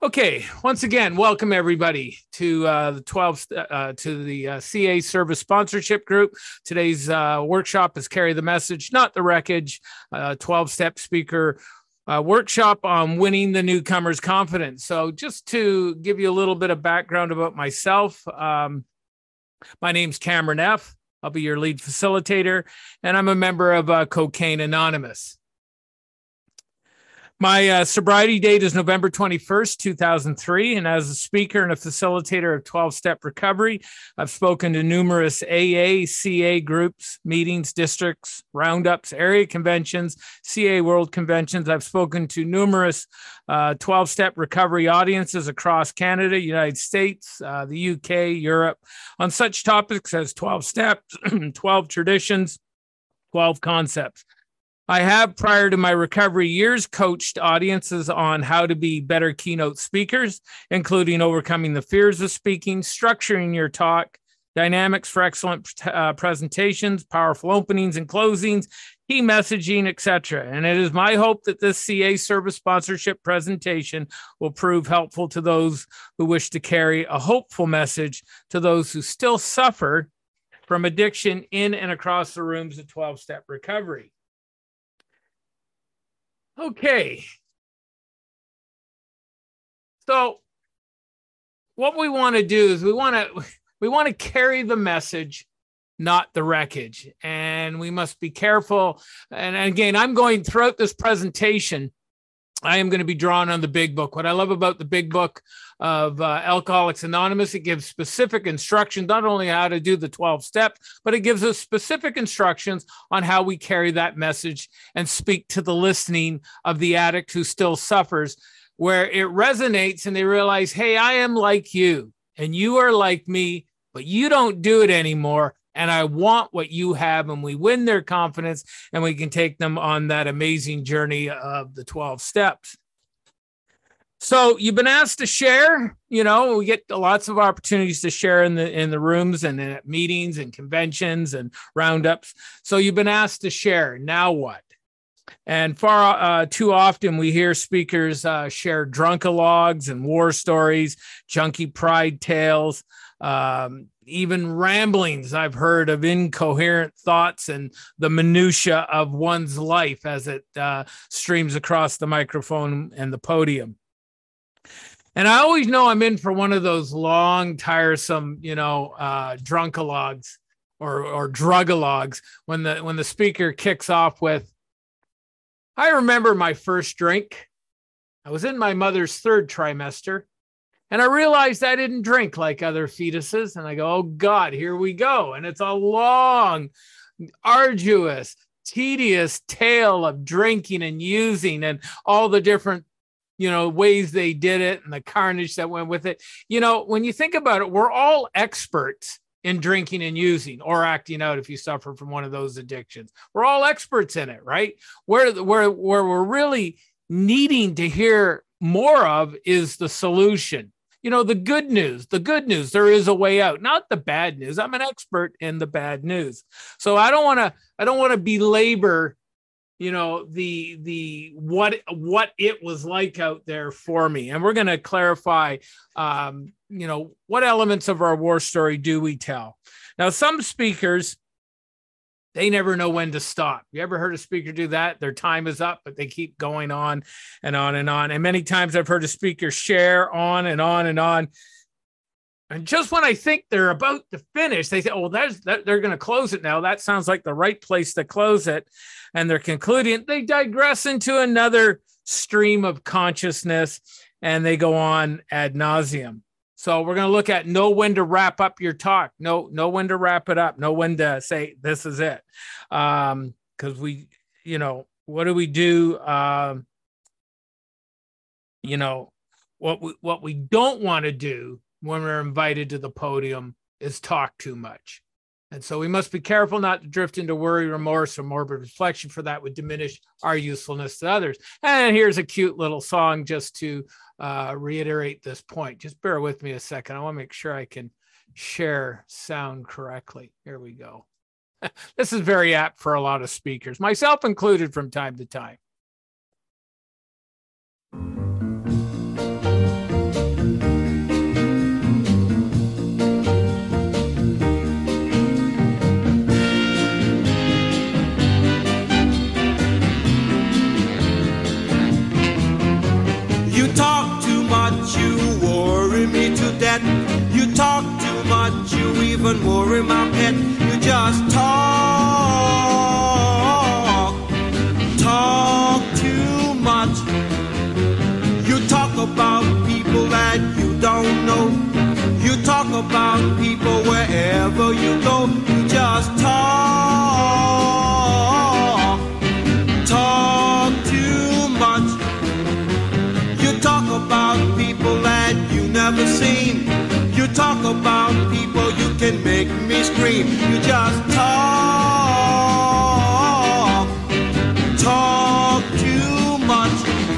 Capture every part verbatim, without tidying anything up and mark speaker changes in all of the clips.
Speaker 1: Okay, once again, welcome everybody to uh, the twelve uh, to the uh, C A Service Sponsorship Group. Today's uh, workshop is Carry the Message, Not the Wreckage, uh, twelve-step speaker uh, workshop on winning the newcomer's confidence. So just to give you a little bit of background about myself, um, my name's Cameron F. I'll be your lead facilitator, and I'm a member of uh, Cocaine Anonymous. My uh, sobriety date is November twenty-first, two thousand three, and as a speaker and a facilitator of twelve-step recovery, I've spoken to numerous A A, C A groups, meetings, districts, roundups, area conventions, C A World Conventions. I've spoken to numerous uh, twelve-step recovery audiences across Canada, United States, uh, the U K, Europe, on such topics as twelve steps, twelve traditions, twelve concepts. I have, prior to my recovery years, coached audiences on how to be better keynote speakers, including overcoming the fears of speaking, structuring your talk, dynamics for excellent uh, presentations, powerful openings and closings, key messaging, et cetera. And it is my hope that this C A service sponsorship presentation will prove helpful to those who wish to carry a hopeful message to those who still suffer from addiction in and across the rooms of twelve-step recovery. Okay, so what we want to do is we want to we want to carry the message, not the wreckage, and we must be careful. And again, I'm going throughout this presentation, I am going to be drawing on the Big Book. What I love about the Big Book of uh, Alcoholics Anonymous, it gives specific instructions, not only how to do the twelve steps, but it gives us specific instructions on how we carry that message and speak to the listening of the addict who still suffers, where it resonates and they realize, hey, I am like you and you are like me, but you don't do it anymore. And I want what you have, and we win their confidence, and we can take them on that amazing journey of the twelve steps. So you've been asked to share. You know, we get lots of opportunities to share in the in the rooms and at meetings and conventions and roundups. So you've been asked to share. Now what? And far uh, too often we hear speakers uh, share drunkalogs and war stories, junkie pride tales, um, even ramblings I've heard of incoherent thoughts and the minutia of one's life as it uh, streams across the microphone and the podium. And I always know I'm in for one of those long, tiresome, you know, uh, drunkalogs or, or drugalogs when the when the speaker kicks off with, I remember my first drink. I was in my mother's third trimester, and I realized I didn't drink like other fetuses. And I go, oh, God, here we go. And it's a long, arduous, tedious tale of drinking and using and all the different, you know, ways they did it and the carnage that went with it. You know, when you think about it, we're all experts in drinking and using or acting out if you suffer from one of those addictions. We're all experts in it, right? Where, where, where we're really needing to hear more of is the solution. You know, the good news, the good news, there is a way out, not the bad news. I'm an expert in the bad news. So I don't want to, I don't want to belabor, you know, the, the, what, what it was like out there for me. And we're going to clarify, um, you know, what elements of our war story do we tell? Now, some speakers, they never know when to stop. You ever heard a speaker do that? Their time is up, but they keep going on and on and on. And many times I've heard a speaker share on and on and on. And just when I think they're about to finish, they say, oh, there's, that, they're going to close it now. That sounds like the right place to close it. And they're concluding, they digress into another stream of consciousness and they go on ad nauseum. So we're going to look at know when to wrap up your talk. Know, know when to wrap it up. Know when to say, this is it. Um, because we, you know, what do we do? Um, you know, what we, what we don't want to do when we're invited to the podium is talk too much. And so we must be careful not to drift into worry, remorse, or morbid reflection, for that would diminish our usefulness to others. And here's a cute little song just to uh, reiterate this point. Just bear with me a second. I want to make sure I can share sound correctly. Here we go. This is very apt for a lot of speakers, myself included from time to time.
Speaker 2: much, you worry me to death. You talk too much, you even worry my pet. You just talk, talk too much. You talk about people that you don't know. You talk about people wherever you go. You just talk, talk too much. You talk about people that you never seen. You talk about people, you can make me scream. You just talk, talk too much.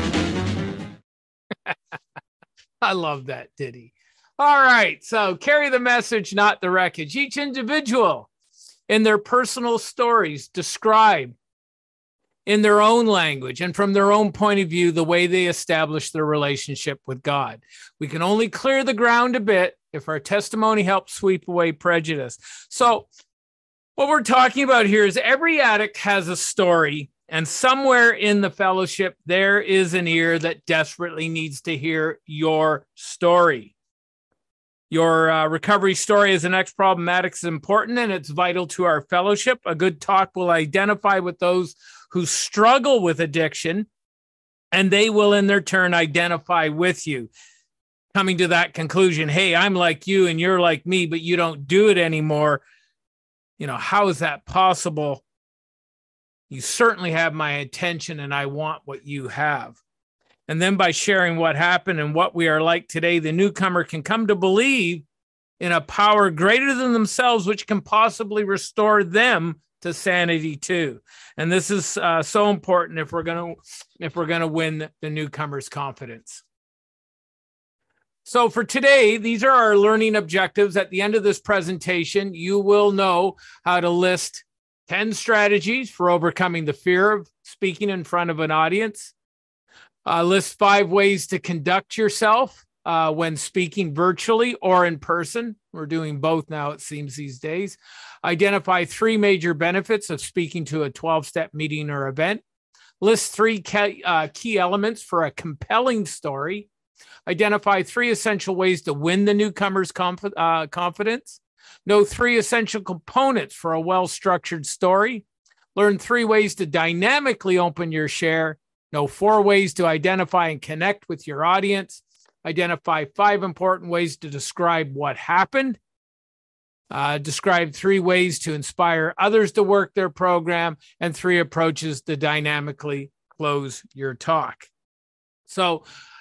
Speaker 1: I love that ditty. All right, so carry the message, not the wreckage. Each individual in their personal stories describe in their own language and from their own point of view the way they establish their relationship with God. We can only clear the ground a bit if our testimony helps sweep away prejudice. So what we're talking about here is every addict has a story, and somewhere in the fellowship there is an ear that desperately needs to hear your story. Your uh, recovery story as an ex-problem addict is important, and it's vital to our fellowship. A good talk will identify with those who struggle with addiction, and they will in their turn identify with you, coming to that conclusion. Hey, I'm like you and you're like me, but you don't do it anymore. You know, how is that possible? You certainly have my attention, and I want what you have. And then by sharing what happened and what we are like today, the newcomer can come to believe in a power greater than themselves, which can possibly restore them to sanity too. And this is uh, so important if we're going to if we're going to win the newcomer's confidence. So for today, these are our learning objectives. At the end of this presentation, you will know how to list ten strategies for overcoming the fear of speaking in front of an audience. Uh, list five ways to conduct yourself uh, when speaking virtually or in person. We're doing both now, it seems, these days. Identify three major benefits of speaking to a twelve-step meeting or event. List three key, uh, key elements for a compelling story. Identify three essential ways to win the newcomer's conf- uh, confidence. Know three essential components for a well-structured story. Learn three ways to dynamically open your share. Know four ways to identify and connect with your audience. Identify five important ways to describe what happened. Uh, describe three ways to inspire others to work their program, and three approaches to dynamically close your talk. So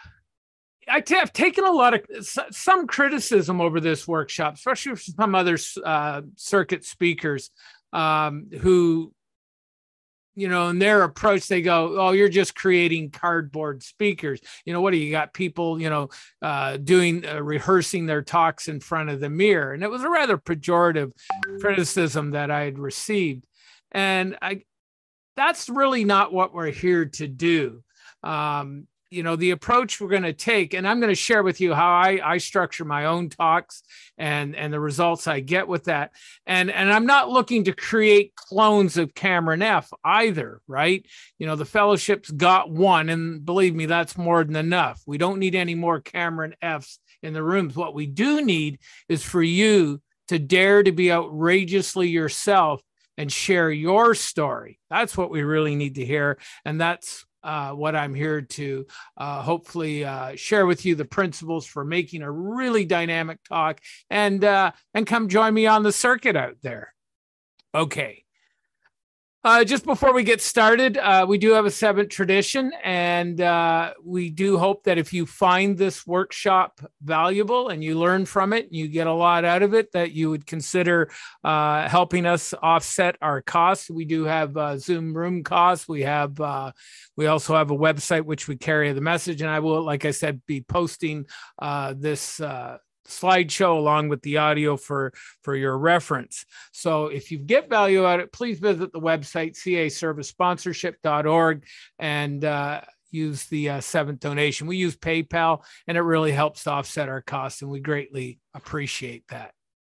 Speaker 1: I have taken a lot of some criticism over this workshop, especially from some other uh, circuit speakers um, who, you know, in their approach, they go, oh, you're just creating cardboard speakers. You know, what do you got people, you know, uh, doing, uh, rehearsing their talks in front of the mirror. And it was a rather pejorative criticism that I had received. And I, that's really not what we're here to do. Um, you know, the approach we're going to take, and I'm going to share with you how I, I structure my own talks and, and the results I get with that. And, and I'm not looking to create clones of Cameron F either, right? You know, the fellowship's got one, and believe me, that's more than enough. We don't need any more Cameron Fs in the rooms. What we do need is for you to dare to be outrageously yourself and share your story. That's what we really need to hear. And that's Uh, what I'm here to uh, hopefully uh, share with you the principles for making a really dynamic talk, and uh, and come join me on the circuit out there. Okay. Uh, just before we get started, uh, we do have a seventh tradition, and uh, we do hope that if you find this workshop valuable and you learn from it, and you get a lot out of it, that you would consider uh, helping us offset our costs. We do have uh, Zoom room costs. We have, uh, we also have a website which we carry the message, and I will, like I said, be posting uh, this uh, slideshow along with the audio for for your reference. So if you get value out of it, please visit the website c a service sponsorship dot org and uh, use the uh, seventh donation. We use PayPal, and it really helps to offset our costs, and we greatly appreciate that.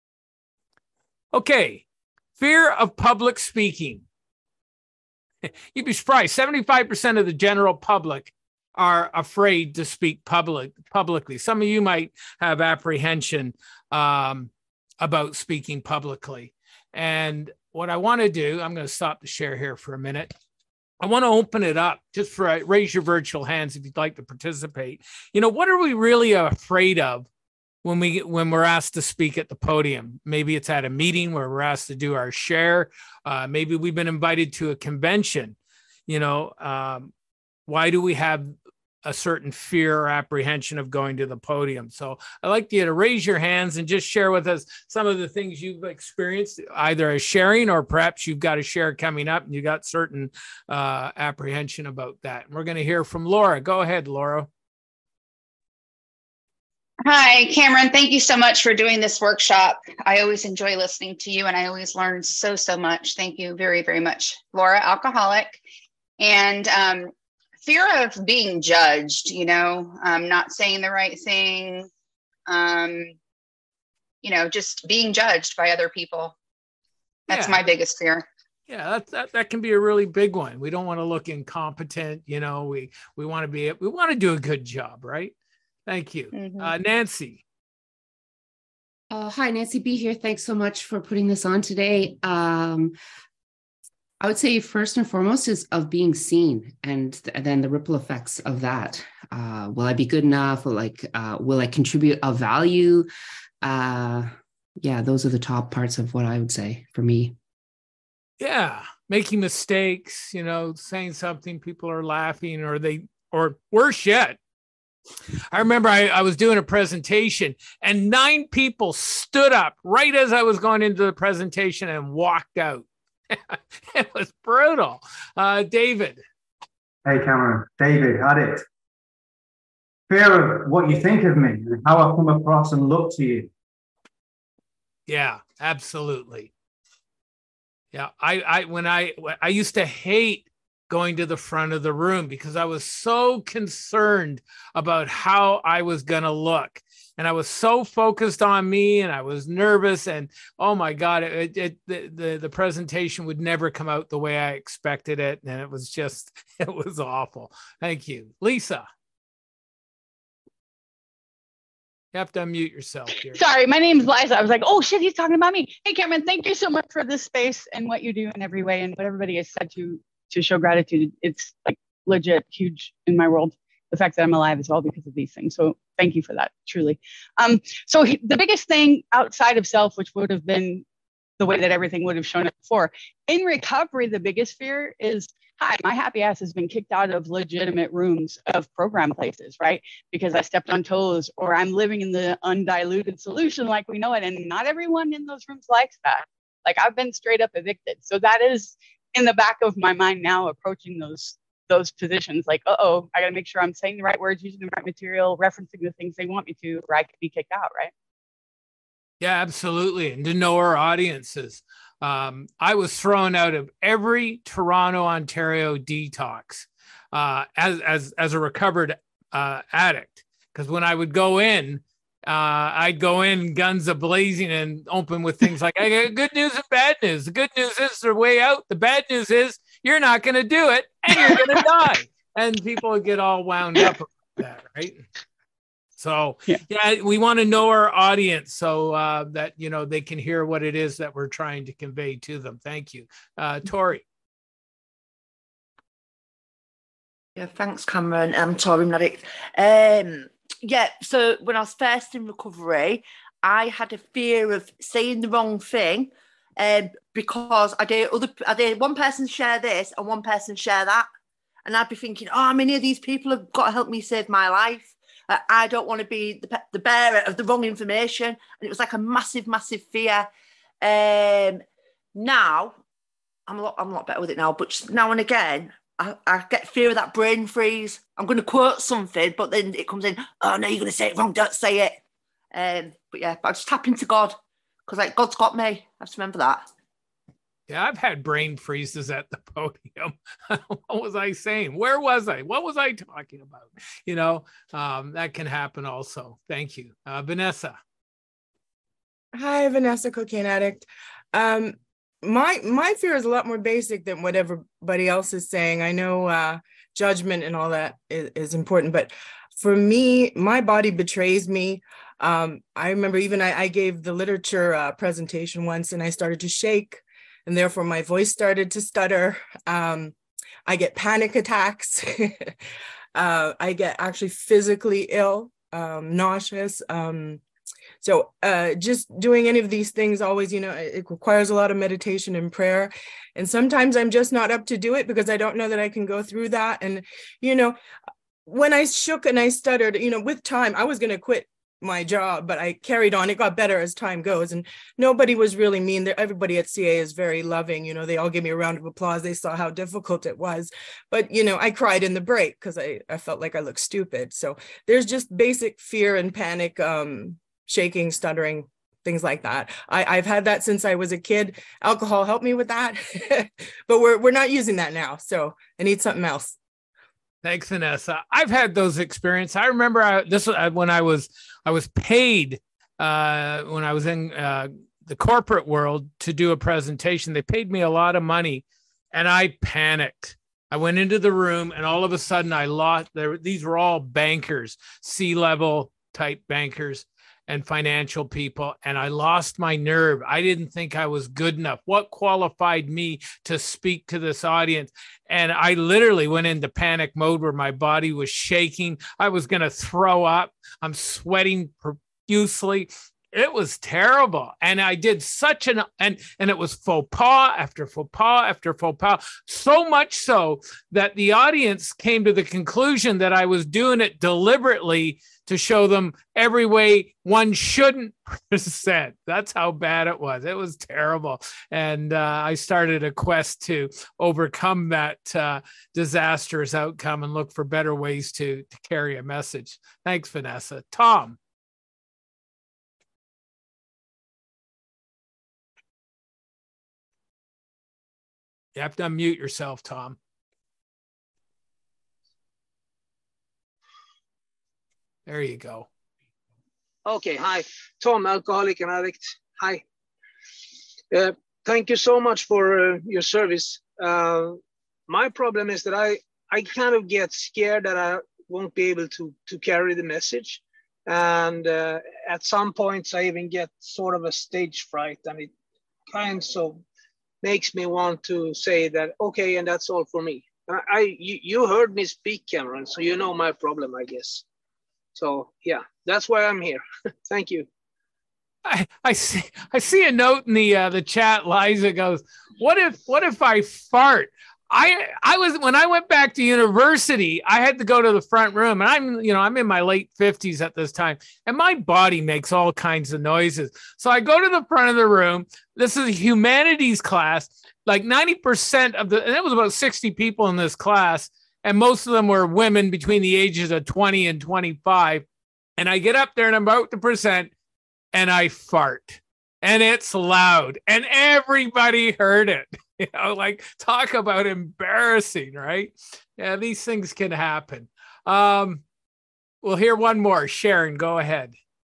Speaker 1: Okay, fear of public speaking. You'd be surprised, seventy-five percent of the general public are afraid to speak public publicly. Some of you might have apprehension um, about speaking publicly. And what I want to do, I'm going to stop the share here for a minute. I want to open it up just for uh, raise your virtual hands if you'd like to participate. You know, what are we really afraid of when we when we're asked to speak at the podium? Maybe it's at a meeting where we're asked to do our share. Uh, maybe we've been invited to a convention. You know, um, why do we have a certain fear or apprehension of going to the podium? So I'd like you to raise your hands and just share with us some of the things you've experienced, either as sharing or perhaps you've got a share coming up and you got certain uh, apprehension about that. And we're going to hear from Laura. Go ahead, Laura.
Speaker 3: Hi, Cameron. Thank you so much for doing this workshop. I always enjoy listening to you and I always learn so, so much. Thank you very, very much. Laura, alcoholic. And um, fear of being judged, you know, um, not saying the right thing, um, you know, just being judged by other people. That's
Speaker 1: yeah.
Speaker 3: my biggest fear.
Speaker 1: Yeah, that, that that can be a really big one. We don't want to look incompetent, you know, we we want to be, we want to do a good job, right? Thank you. Mm-hmm. Uh, Nancy.
Speaker 4: Uh, hi, Nancy B here. Thanks so much for putting this on today. Um, I would say first and foremost is of being seen, and th- then the ripple effects of that. Uh, will I be good enough? Will like, uh, will I contribute a value? Uh, yeah, those are the top parts of what I would say for me.
Speaker 1: Yeah, making mistakes, you know, saying something, people are laughing, or they, or worse yet. I remember I, I was doing a presentation and nine people stood up right as I was going into the presentation and walked out. It was brutal. Uh, David.
Speaker 5: Hey, Cameron. David, addict. Fear of what you think of me and how I come across and look to you.
Speaker 1: Yeah, absolutely. Yeah, I, I when I I used to hate going to the front of the room because I was so concerned about how I was going to look. And I was so focused on me and I was nervous and, oh my God, it, it, the, the, the presentation would never come out the way I expected it. And it was just, it was awful. Thank you. Lisa. You have to unmute yourself here.
Speaker 6: Sorry, my name's Liza. I was like, oh shit, he's talking about me. Hey, Cameron, thank you so much for this space and what you do in every way and what everybody has said to, to show gratitude. It's like legit huge in my world. The fact that I'm alive is all because of these things. So thank you for that, truly. Um, so he, the biggest thing outside of self, which would have been the way that everything would have shown up before, in recovery, the biggest fear is, hi, my happy ass has been kicked out of legitimate rooms of program places, right? Because I stepped on toes or I'm living in the undiluted solution like we know it. And not everyone in those rooms likes that. Like I've been straight up evicted. So that is in the back of my mind now, approaching those those positions like, uh-oh, I got to make sure I'm saying the right words, using the right material, referencing the things they want me to, or I could be kicked out, right?
Speaker 1: Yeah, absolutely. And to know our audiences. Um, I was thrown out of every Toronto, Ontario detox uh, as, as, as a recovered uh, addict. Because when I would go in, uh, I'd go in guns a-blazing and open with things like, I got good news and bad news. The good news is the way out. The bad news is you're not going to do it and you're going to die. And people would get all wound up about that, right? So, yeah, yeah we want to know our audience so uh, that, you know, they can hear what it is that we're trying to convey to them. Thank you. Uh, Tori.
Speaker 7: Yeah, thanks, Cameron. I'm Tori Nadic. Um, yeah, so when I was first in recovery, I had a fear of saying the wrong thing um, because I did other, I did one person share this and one person share that. And I'd be thinking, oh, how many of these people have got to help me save my life? Uh, I don't want to be the, the bearer of the wrong information. And it was like a massive, massive fear. Um, now, I'm a lot, I'm a lot better with it now, but just now and again, I, I get fear of that brain freeze. I'm going to quote something, but then it comes in, oh, no, you're going to say it wrong, don't say it. Um, but yeah, but I just tap into God because like God's got me. I have to remember that.
Speaker 1: Yeah, I've had brain freezes at the podium. What was I saying? Where was I? What was I talking about? You know, um, that can happen also. Thank you. Uh, Vanessa.
Speaker 8: Hi, Vanessa, cocaine addict. Um, my my fear is a lot more basic than what everybody else is saying. I know uh, judgment and all that is, is important. But for me, my body betrays me. Um, I remember even I, I gave the literature uh, presentation once, and I started to shake, and therefore my voice started to stutter. Um, I get panic attacks. uh, I get actually physically ill, um, nauseous. Um, so uh, just doing any of these things always, you know, it requires a lot of meditation and prayer. And sometimes I'm just not up to do it because I don't know that I can go through that. And, you know, when I shook and I stuttered, you know, with time, I was going to quit my job, but I carried on. It got better as time goes, and nobody was really mean there. Everybody at C A is very loving. You know, they all gave me a round of applause. They saw how difficult it was, but you know, I cried in the break because I, I felt like I looked stupid. So there's just basic fear and panic, um, shaking, stuttering, things like that. I, I've had that since I was a kid. Alcohol helped me with that, but we're we're not using that now. So I need something else.
Speaker 1: Thanks, Vanessa. I've had those experiences. I remember I, this was when I was I was paid uh, when I was in uh, the corporate world to do a presentation. They paid me a lot of money, and I panicked. I went into the room, and all of a sudden, I lost. There, these were all bankers, C-level type bankers, and financial people, and I lost my nerve. I didn't think I was good enough. What qualified me to speak to this audience? And I literally went into panic mode where my body was shaking. I was going to throw up. I'm sweating profusely. It was terrible. And I did such an, and, and it was faux pas after faux pas after faux pas, so much so that the audience came to the conclusion that I was doing it deliberately to show them every way one shouldn't present. That's how bad it was. It was terrible. And uh, I started a quest to overcome that uh, disastrous outcome and look for better ways to, to carry a message. Thanks, Vanessa. Tom. You have to unmute yourself, Tom. There you go.
Speaker 9: Okay, hi. Tom, alcoholic and addict. Hi. Uh, thank you so much for uh, your service. Uh, my problem is that I, I kind of get scared that I won't be able to, to carry the message. And uh, at some points, I even get sort of a stage fright, and it kind of makes me want to say that, okay, and that's all for me. I, I you, you heard me speak, Cameron, so you know my problem, I guess. So yeah, that's why I'm here. Thank you.
Speaker 1: I, I see I see a note in the uh, the chat. Liza goes, what if what if I fart? I I was when I went back to university, I had to go to the front room, and I'm you know I'm in my late fifties at this time, and my body makes all kinds of noises. So I go to the front of the room. This is a humanities class. Like ninety percent of the, and it was about sixty people in this class, and most of them were women between the ages of twenty and twenty-five. And I get up there and I'm about to present, and I fart, and it's loud, and everybody heard it. You know, like, talk about embarrassing, right? Yeah, these things can happen. Um, we'll hear one more. Sharon, go ahead.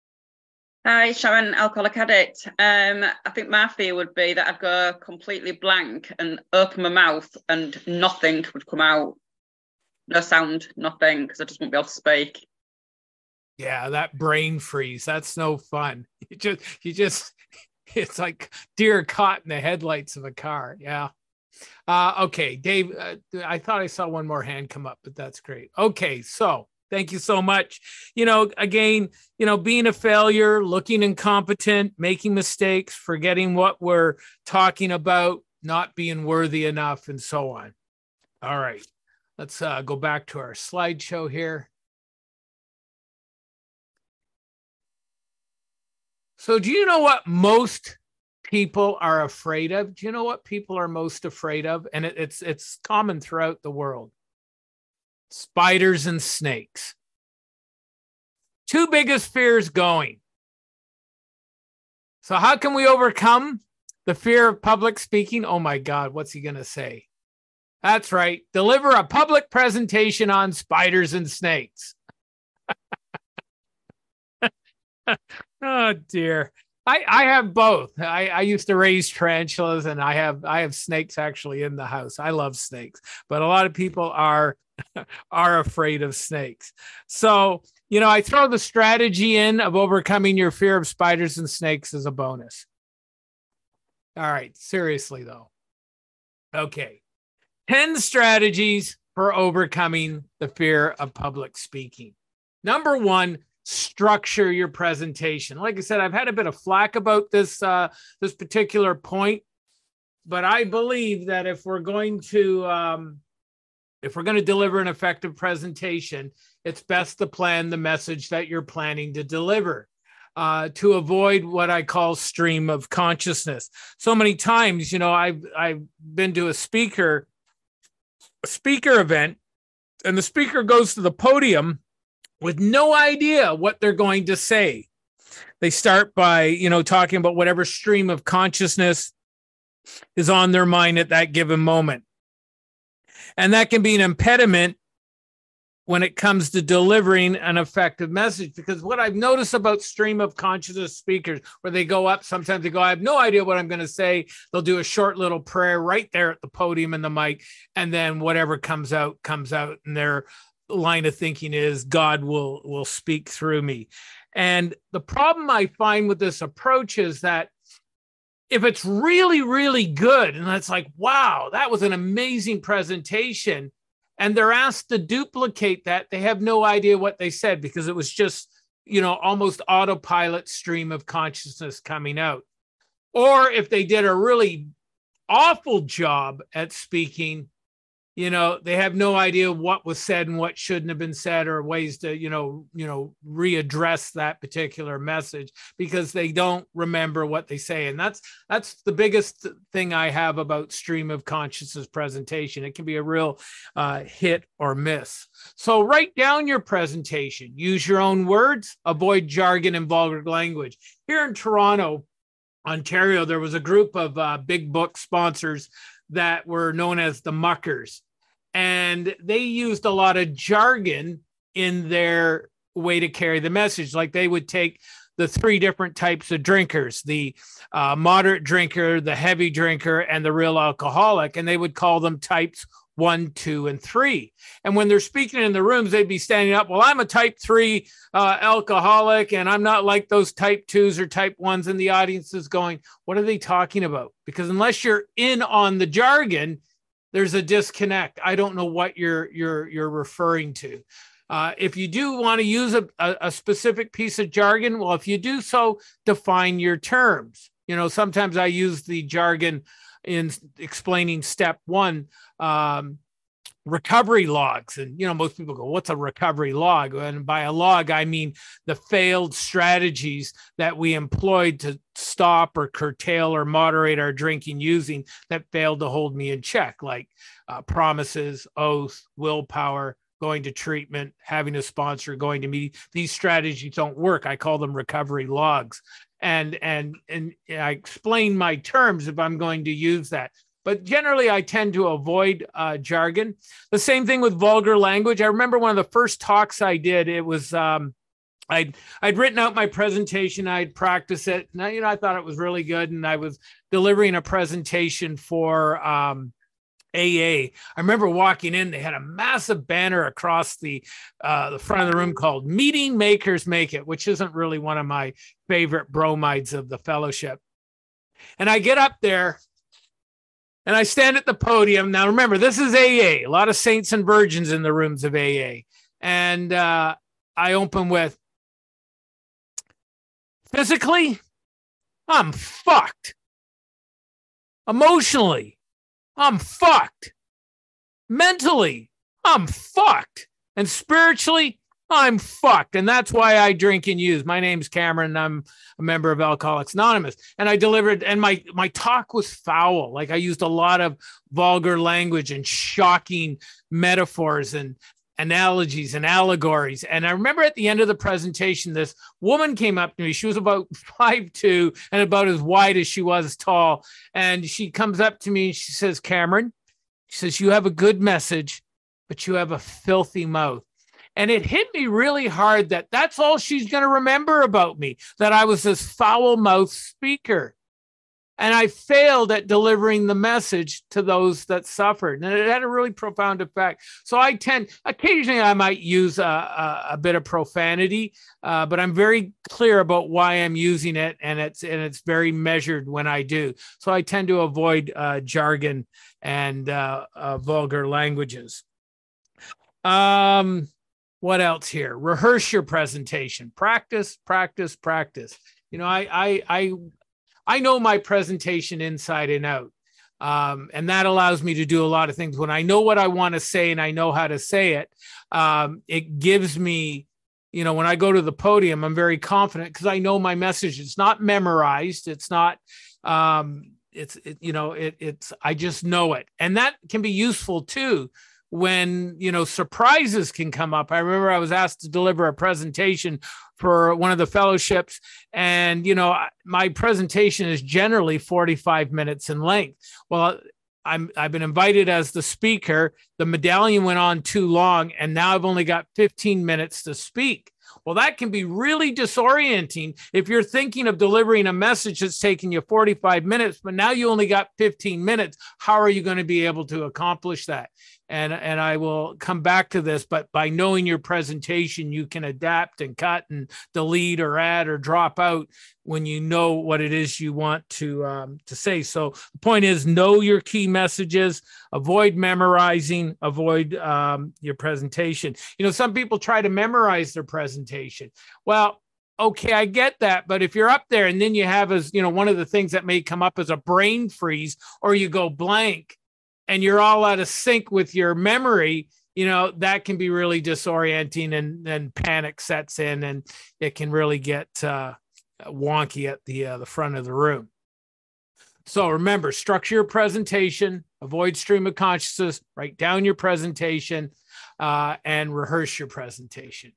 Speaker 10: Hi, Sharon, alcoholic addict. Um, I think my fear would be that I'd go completely blank and open my mouth and nothing would come out. No sound, nothing, because I just won't be able to speak.
Speaker 1: Yeah, that brain freeze, that's no fun. You just, you just, it's like deer caught in the headlights of a car. Yeah. Uh, okay, Dave, uh, I thought I saw one more hand come up, but that's great. Okay, so thank you so much. You know, again, you know, being a failure, looking incompetent, making mistakes, forgetting what we're talking about, not being worthy enough, and so on. All right, let's uh, go back to our slideshow here. So do you know what most people are afraid of? Do you know what people are most afraid of? And it, it's it's common throughout the world. Spiders and snakes. Two biggest fears going. So how can we overcome the fear of public speaking? Oh my God, what's he going to say? That's right. Deliver a public presentation on spiders and snakes. Oh dear. I, I have both. I, I used to raise tarantulas, and I have I have snakes actually in the house. I love snakes, but a lot of people are are afraid of snakes. So, you know, I throw the strategy in of overcoming your fear of spiders and snakes as a bonus. All right, seriously though. Okay. ten strategies for overcoming the fear of public speaking. Number one, structure your presentation. Like I said, I've had a bit of flack about this, uh, this particular point, but I believe that if we're going to, um, if we're going to deliver an effective presentation, it's best to plan the message that you're planning to deliver. Uh, to avoid what I call stream of consciousness. So many times, you know, I've I've been to a speaker a speaker event, and the speaker goes to the podium with no idea what they're going to say. They start by, you know, talking about whatever stream of consciousness is on their mind at that given moment, and that can be an impediment when it comes to delivering an effective message. Because what I've noticed about stream of consciousness speakers, where they go up, sometimes they go, I have no idea what I'm going to say. They'll do a short little prayer right there at the podium and the mic. And then whatever comes out, comes out. And their line of thinking is God will, will speak through me. And the problem I find with this approach is that if it's really, really good, and it's like, wow, that was an amazing presentation, and they're asked to duplicate that, they have no idea what they said because it was just, you know, almost autopilot stream of consciousness coming out. Or if they did a really awful job at speaking, you know, they have no idea what was said and what shouldn't have been said, or ways to, you know, you know, readdress that particular message because they don't remember what they say. And that's that's the biggest thing I have about stream of consciousness presentation. It can be a real uh, hit or miss. So write down your presentation, use your own words, avoid jargon and vulgar language. Here in Toronto, Ontario, there was a group of uh, big book sponsors that were known as the Muckers. And they used a lot of jargon in their way to carry the message. Like they would take the three different types of drinkers, the uh, moderate drinker, the heavy drinker, and the real alcoholic. And they would call them types one, two, and three. And when they're speaking in the rooms, they'd be standing up, well, I'm a type three uh, alcoholic, and I'm not like those type twos or type ones. And the audience is going, what are they talking about? Because unless you're in on the jargon, there's a disconnect. I don't know what you're you're you're referring to. Uh, if you do want to use a, a, a specific piece of jargon, well, if you do so, define your terms. You know, sometimes I use the jargon in explaining step one, um, recovery logs. And, you know, most people go, what's a recovery log? And by a log, I mean the failed strategies that we employed to stop or curtail or moderate our drinking using that failed to hold me in check, like uh, promises, oath, willpower, going to treatment, having a sponsor, going to meet. These strategies don't work. I call them recovery logs. And, and, and I explain my terms if I'm going to use that. But generally, I tend to avoid uh, jargon. The same thing with vulgar language. I remember one of the first talks I did, it was, um, I'd, I'd written out my presentation, I'd practiced it. And I, you know, I thought it was really good. And I was delivering a presentation for um, A A. I remember walking in, they had a massive banner across the, uh, the front of the room called Meeting Makers Make It, which isn't really one of my favorite bromides of the fellowship. And I get up there, and I stand at the podium. Now, remember, this is A A, a lot of saints and virgins in the rooms of A A. And uh, I open with, physically, I'm fucked. Emotionally, I'm fucked. Mentally, I'm fucked. And spiritually, I'm fucked. And that's why I drink and use. My name's Cameron, and I'm a member of Alcoholics Anonymous. And I delivered, and my, my talk was foul. Like I used a lot of vulgar language and shocking metaphors and analogies and allegories. And I remember at the end of the presentation, this woman came up to me. She was about five two and about as wide as she was tall. And she comes up to me and she says, Cameron, she says, you have a good message, but you have a filthy mouth. And it hit me really hard that that's all she's going to remember about me, that I was this foul-mouthed speaker. And I failed at delivering the message to those that suffered. And it had a really profound effect. So I tend, occasionally I might use a, a, a bit of profanity, uh, but I'm very clear about why I'm using it. And it's, and it's very measured when I do. So I tend to avoid uh, jargon and uh, uh, vulgar languages. Um, what else here? Rehearse your presentation. Practice, practice, practice. You know, I, I, I, I know my presentation inside and out. Um, and that allows me to do a lot of things. When I know what I want to say and I know how to say it, um, it gives me, you know, when I go to the podium, I'm very confident because I know my message. It's not memorized. It's not, um, it's, it, you know, it, it's, I just know it. And that can be useful too when, you know, surprises can come up. I remember I was asked to deliver a presentation for one of the fellowships. And, you know, my presentation is generally forty-five minutes in length. Well, I'm, I've been invited as the speaker. The medallion went on too long, and now I've only got fifteen minutes to speak. Well, that can be really disorienting if you're thinking of delivering a message that's taking you forty-five minutes, but now you only got fifteen minutes. How are you going to be able to accomplish that? And, and I will come back to this, but by knowing your presentation, you can adapt and cut and delete or add or drop out when you know what it is you want to, um, to say. So the point is, know your key messages, avoid memorizing, avoid um, your presentation. You know, some people try to memorize their presentation. Well, okay, I get that. But if you're up there and then you have, as you know, one of the things that may come up as a brain freeze, or you go blank, and you're all out of sync with your memory, you know, that can be really disorienting, and then panic sets in, and it can really get uh, wonky at the, uh, the front of the room. So remember, structure your presentation, avoid stream of consciousness, write down your presentation, uh, and rehearse your presentation.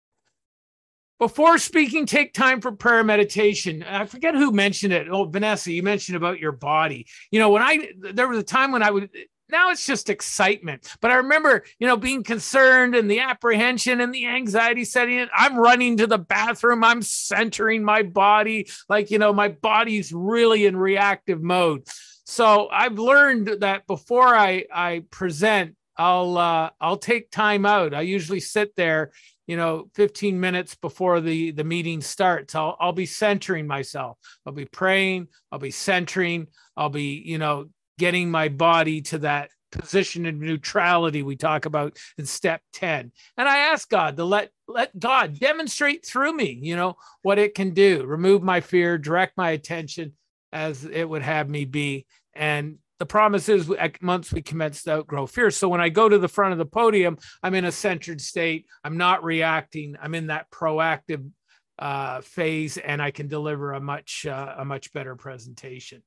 Speaker 1: Before speaking, take time for prayer meditation. I forget who mentioned it. Oh, Vanessa, you mentioned about your body. You know, when I, there was a time when I would, now it's just excitement. But I remember, you know, being concerned and the apprehension and the anxiety setting in. I'm running to the bathroom. I'm centering my body. Like, you know, my body's really in reactive mode. So I've learned that before I, I present, I'll, uh, I'll take time out. I usually sit there, you know, fifteen minutes before the, the meeting starts. I'll, I'll be centering myself. I'll be praying. I'll be centering. I'll be, you know, getting my body to that position of neutrality we talk about in step ten. And I ask God to let, let God demonstrate through me, you know, what it can do, remove my fear, direct my attention as it would have me be. And the promise is, once we commence to outgrow fear. So when I go to the front of the podium, I'm in a centered state. I'm not reacting. I'm in that proactive uh, phase, and I can deliver a much, uh, a much better presentation.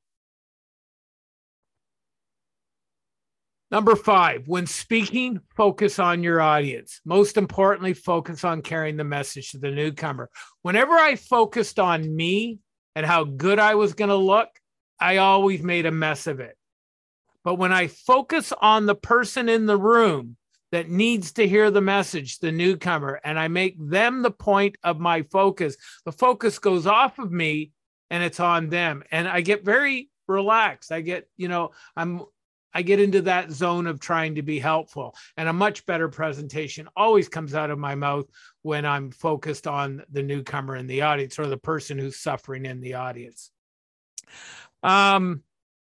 Speaker 1: Number five, when speaking, focus on your audience. Most importantly, focus on carrying the message to the newcomer. Whenever I focused on me and how good I was going to look, I always made a mess of it. But when I focus on the person in the room that needs to hear the message, the newcomer, and I make them the point of my focus, the focus goes off of me and it's on them. And I get very relaxed. I get, you know, I'm, I get into that zone of trying to be helpful, and a much better presentation always comes out of my mouth when I'm focused on the newcomer in the audience, or the person who's suffering in the audience. Um,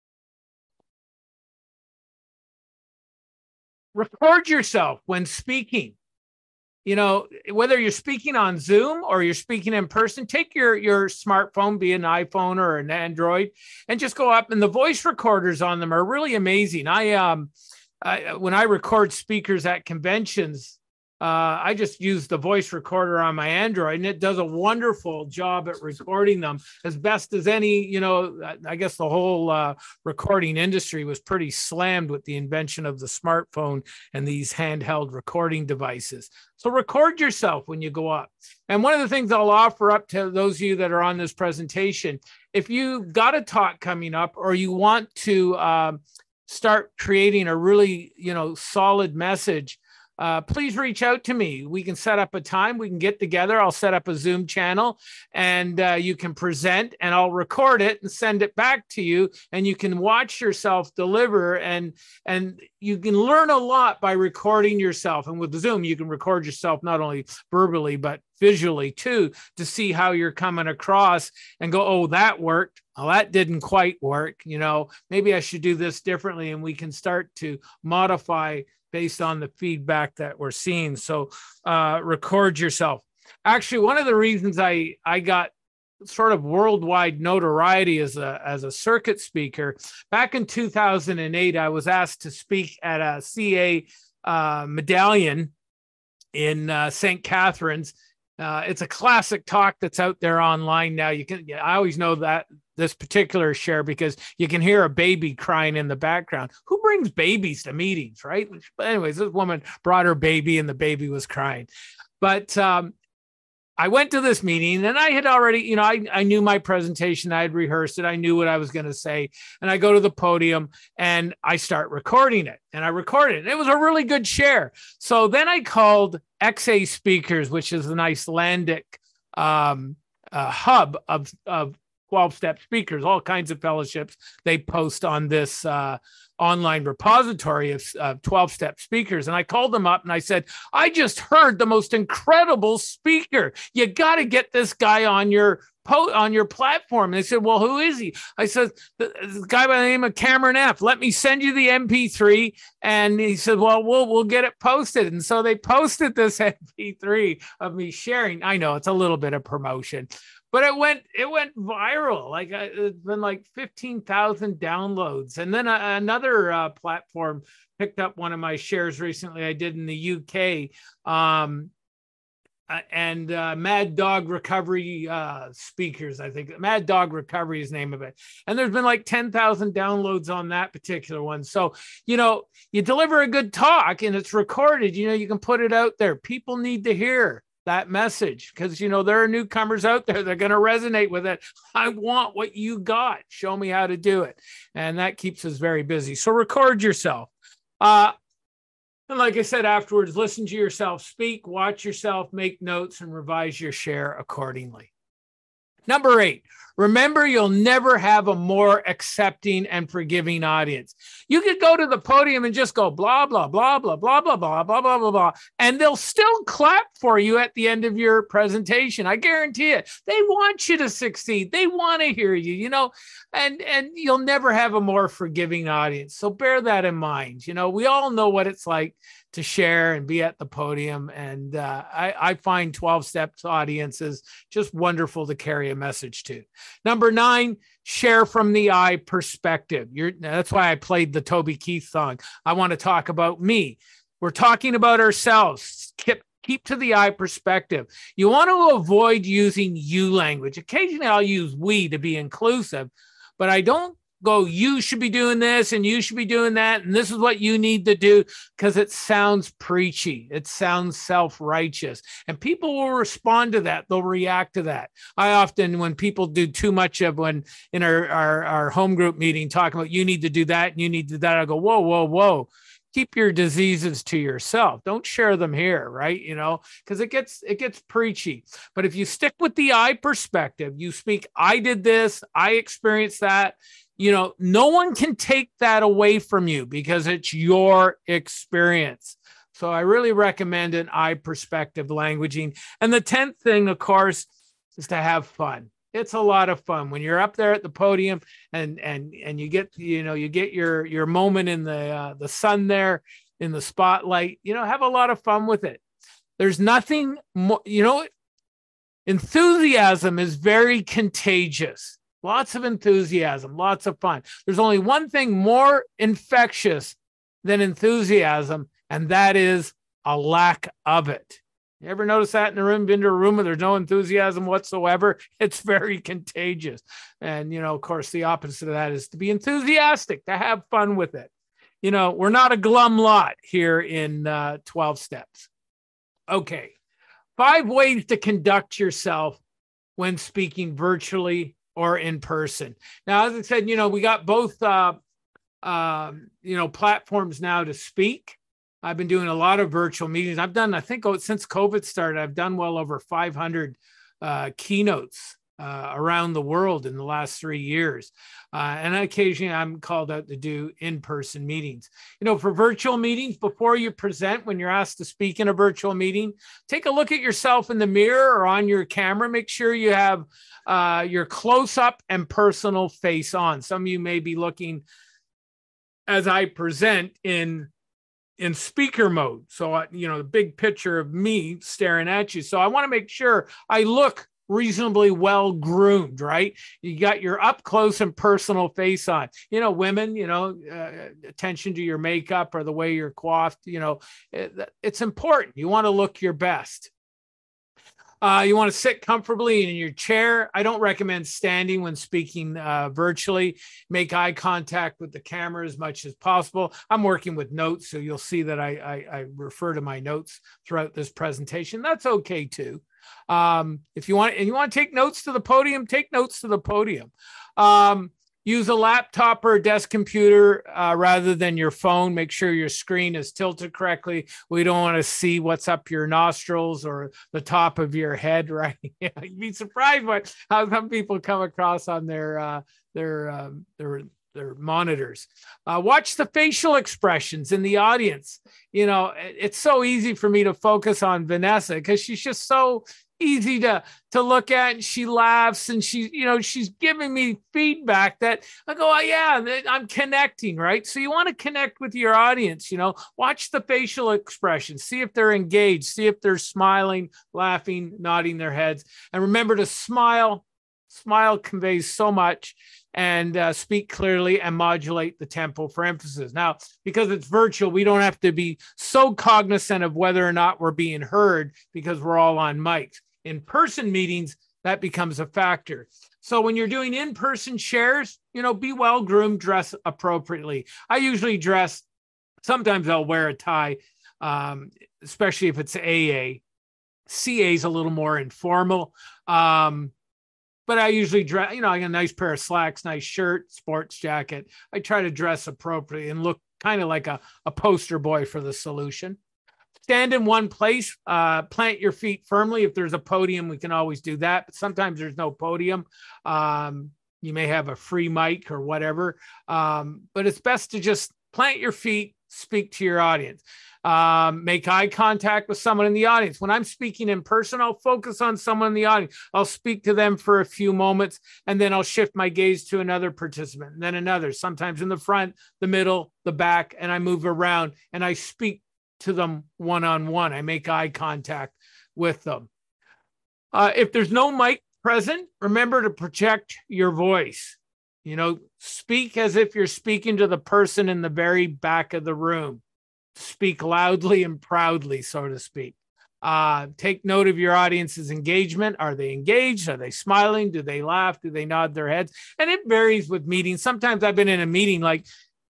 Speaker 1: Record yourself when speaking. You know, whether you're speaking on Zoom or you're speaking in person, take your, your smartphone, be an iPhone or an Android, and just go up. And the voice recorders on them are really amazing. I, um, I when I record speakers at conventions, uh, I just use the voice recorder on my Android, and it does a wonderful job at recording them as best as any. You know, I guess the whole uh, recording industry was pretty slammed with the invention of the smartphone and these handheld recording devices. So record yourself when you go up. And one of the things I'll offer up to those of you that are on this presentation, if you've got a talk coming up, or you want to um, start creating a really, you know, solid message, uh, please reach out to me. We can set up a time. We can get together. I'll set up a Zoom channel, and uh, you can present, and I'll record it and send it back to you, and you can watch yourself deliver, and and you can learn a lot by recording yourself. And with Zoom, you can record yourself not only verbally, but visually too, to see how you're coming across and go, oh, that worked. Well, that didn't quite work. You know, maybe I should do this differently, and we can start to modify based on the feedback that we're seeing. So uh, record yourself. Actually, one of the reasons I, I got sort of worldwide notoriety as a, as a circuit speaker, back in two thousand eight, I was asked to speak at a C A uh, medallion in uh, Saint Catharines. Uh, it's a classic talk that's out there online now. You can, I always know that this particular share because you can hear a baby crying in the background. Who brings babies to meetings, right? But anyways, this woman brought her baby and the baby was crying. But um, I went to this meeting and I had already, you know, I, I knew my presentation. I had rehearsed it. I knew what I was going to say. And I go to the podium and I start recording it. And I recorded it. It was a really good share. So then I called X A Speakers, which is an Icelandic um, uh, hub of, of twelve-step speakers, all kinds of fellowships they post on this uh, online repository of, of twelve-step speakers. And I called them up and I said, I just heard the most incredible speaker. You got to get this guy on your po- on your platform. And they said, well, who is he? I said, the, the guy by the name of Cameron F. Let me send you the M P three. And he said, well, we'll we'll get it posted. And so they posted this M P three of me sharing. I know it's a little bit of promotion, but it went it went viral. Like uh, it's been like fifteen thousand downloads. And then uh, another uh, platform picked up one of my shares recently. I did in the U K. Um, uh, and uh, Mad Dog Recovery uh, Speakers, I think. Mad Dog Recovery is the name of it. And there's been like ten thousand downloads on that particular one. So, you know, you deliver a good talk and it's recorded, you know, you can put it out there. People need to hear that message because, you know, there are newcomers out there that are going to resonate with it. I want what you got. Show me how to do it. And that keeps us very busy. So record yourself. Uh, and like I said, afterwards, listen to yourself speak, watch yourself, make notes, and revise your share accordingly. Number eight, remember you'll never have a more accepting and forgiving audience. You could go to the podium and just go blah, blah, blah, blah, blah, blah, blah, blah, blah, blah, blah, and they'll still clap for you at the end of your presentation. I guarantee it. They want you to succeed. They want to hear you, you know, and, and you'll never have a more forgiving audience. So bear that in mind. You know, we all know what it's like to share and be at the podium. And uh, I, I find twelve steps audiences just wonderful to carry a message to. Number nine, share from the I perspective. You're, that's why I played the Toby Keith song. I want to talk about me. We're talking about ourselves. Keep, keep to the I perspective. You want to avoid using you language. Occasionally I'll use we to be inclusive, but I don't go, you should be doing this and you should be doing that. And this is what you need to do because it sounds preachy. It sounds self-righteous and people will respond to that. They'll react to that. I often, when people do too much of when in our, our, our home group meeting, talking about you need to do that and you need to do that. I go, whoa, whoa, whoa. Keep your diseases to yourself. Don't share them here, right? You know, because it gets it gets preachy. But if you stick with the I perspective, you speak, I did this, I experienced that. You know, no one can take that away from you because it's your experience. So I really recommend an I perspective languaging. And the tenth thing, of course, is to have fun. It's a lot of fun when you're up there at the podium and and and you get, you know, you get your your moment in the uh, the sun there in the spotlight. You know, have a lot of fun with it. There's nothing more, you know, enthusiasm is very contagious. Lots of enthusiasm, lots of fun. There's only one thing more infectious than enthusiasm, and that is a lack of it. You ever notice that in a room, been to a room where there's no enthusiasm whatsoever? It's very contagious. And, you know, of course, the opposite of that is to be enthusiastic, to have fun with it. You know, we're not a glum lot here in uh, twelve steps. Okay. Five ways to conduct yourself when speaking virtually or in person. Now, as I said, you know, we got both, uh, uh, you know, platforms now to speak. I've been doing a lot of virtual meetings. I've done, I think, oh, since COVID started, I've done well over five hundred uh, keynotes uh, around the world in the last three years. Uh, and occasionally I'm called out to do in-person meetings. You know, for virtual meetings, before you present, when you're asked to speak in a virtual meeting, take a look at yourself in the mirror or on your camera. Make sure you have uh, your close-up and personal face on. Some of you may be looking as I present in in speaker mode. So, you know, the big picture of me staring at you. So I want to make sure I look reasonably well groomed, right? You got your up close and personal face on. You know, women, you know, uh, attention to your makeup or the way you're coiffed, you know, it, it's important. You want to look your best. Uh, you want to sit comfortably in your chair. I don't recommend standing when speaking uh, virtually. Make eye contact with the camera as much as possible. I'm working with notes, so you'll see that I, I, I refer to my notes throughout this presentation. That's okay too. Um, if you want, and you want to take notes to the podium, take notes to the podium. Um, Use a laptop or a desk computer uh, rather than your phone. Make sure your screen is tilted correctly. We don't want to see what's up your nostrils or the top of your head, right? You'd be surprised what how some people come across on their uh, their um, their their monitors. Uh, watch the facial expressions in the audience. You know, it's so easy for me to focus on Vanessa because she's just so easy to to look at, and she laughs and she, you know, she's giving me feedback that I go, oh yeah, I'm connecting, right? So you want to connect with your audience, you know, watch the facial expressions, see if they're engaged, see if they're smiling, laughing, nodding their heads, and remember to smile. Smile conveys so much, and uh, speak clearly and modulate the tempo for emphasis. Now, because it's virtual, we don't have to be so cognizant of whether or not we're being heard because we're all on mics. In-person meetings, that becomes a factor. So when you're doing in-person shares, you know, be well-groomed, dress appropriately. I usually dress, sometimes I'll wear a tie, um, especially if it's A A. C A is a little more informal. Um, But I usually dress, you know, I got a nice pair of slacks, nice shirt, sports jacket. I try to dress appropriately and look kind of like a, a poster boy for the solution. Stand in one place, uh, plant your feet firmly. If there's a podium, we can always do that. But sometimes there's no podium. Um, you may have a free mic or whatever. Um, but it's best to just plant your feet, speak to your audience. Um, make eye contact with someone in the audience. When I'm speaking in person, I'll focus on someone in the audience. I'll speak to them for a few moments, and then I'll shift my gaze to another participant, and then another, sometimes in the front, the middle, the back, and I move around and I speak to them one-on-one. I make eye contact with them. Uh, if there's no mic present, remember to project your voice. You know, speak as if you're speaking to the person in the very back of the room. Speak loudly and proudly, so to speak. Uh, take note of your audience's engagement. Are they engaged? Are they smiling? Do they laugh? Do they nod their heads? And it varies with meetings. Sometimes I've been in a meeting, like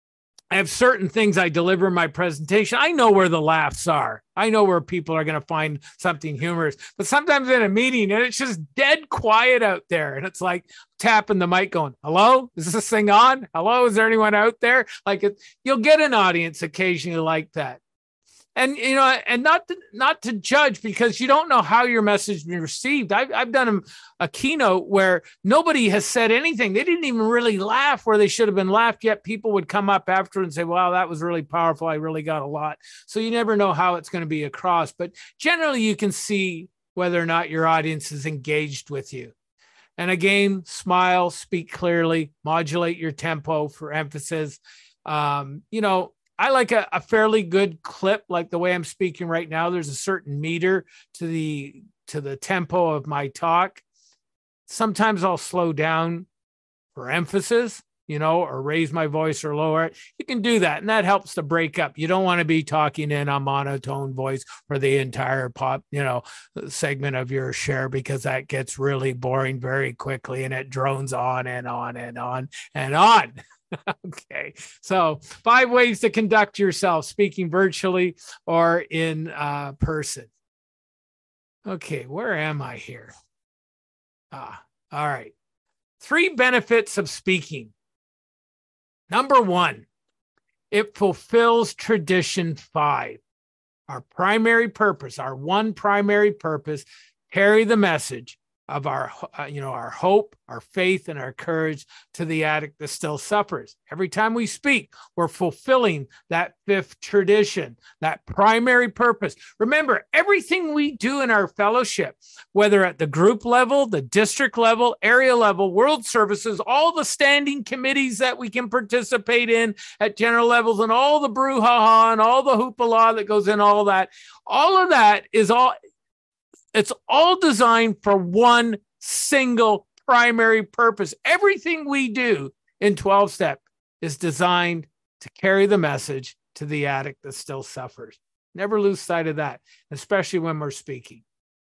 Speaker 1: I have certain things I deliver in my presentation. I know where the laughs are. I know where people are going to find something humorous. But sometimes in a meeting, and it's just dead quiet out there. And it's like tapping the mic going, hello, is this thing on? Hello, is there anyone out there? Like it, you'll get an audience occasionally like that. And, you know, and not to, not to judge, because you don't know how your message has been received. I've, I've done a, a keynote where nobody has said anything. They didn't even really laugh where they should have been laughed, yet people would come up after and say, wow, that was really powerful. I really got a lot. So you never know how it's going to be across. But generally, you can see whether or not your audience is engaged with you. And again, smile, speak clearly, modulate your tempo for emphasis. Um, you know, I like a, a fairly good clip, like the way I'm speaking right now. There's a certain meter to the to the tempo of my talk. Sometimes I'll slow down for emphasis, you know, or raise my voice or lower it. You can do that, and that helps to break up. You don't want to be talking in a monotone voice for the entire pop, you know, segment of your share, because that gets really boring very quickly, and it drones on and on and on and on. Okay, so five ways to conduct yourself, speaking virtually or in uh, person. Okay, where am I here? Ah, all right. Three benefits of speaking. Number one, It fulfills tradition five. Our primary purpose, our one primary purpose, carry the message of our, uh, you know, our hope, our faith, and our courage to the addict that still suffers. Every time we speak, we're fulfilling that fifth tradition, that primary purpose. Remember, everything we do in our fellowship, whether at the group level, the district level, area level, world services, all the standing committees that we can participate in at general levels, and all the brouhaha and all the hoopla that goes in all that, all of that is all... It's all designed for one single primary purpose. Everything we do in twelve-step is designed to carry the message to the addict that still suffers. Never lose sight of that, especially when we're speaking.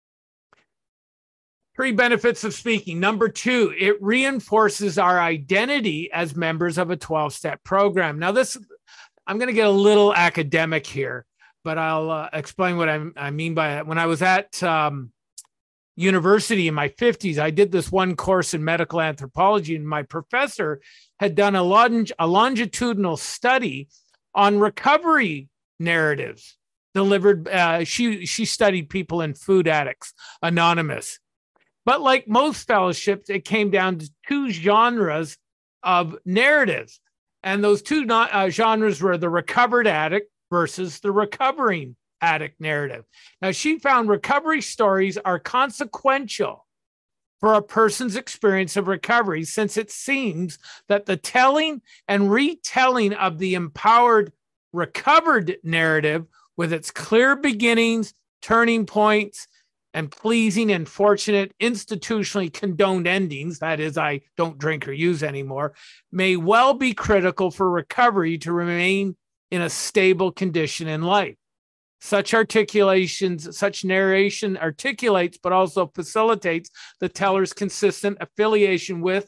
Speaker 1: Three benefits of speaking. Number two, it reinforces our identity as members of a twelve-step program. Now, this, I'm going to get a little academic here, but I'll uh, explain what I, I mean by it. When I was at um, university in my fifties, I did this one course in medical anthropology, and my professor had done a, long, a longitudinal study on recovery narratives delivered. Uh, she, she studied people in Food Addicts Anonymous. But like most fellowships, it came down to two genres of narratives. And those two uh, genres were the recovered addict versus the recovering addict narrative. Now, she found recovery stories are consequential for a person's experience of recovery, since it seems that the telling and retelling of the empowered recovered narrative, with its clear beginnings, turning points, and pleasing and fortunate institutionally condoned endings, that is, I don't drink or use anymore, may well be critical for recovery to remain in a stable condition in life. Such articulations, such narration articulates, but also facilitates the teller's consistent affiliation with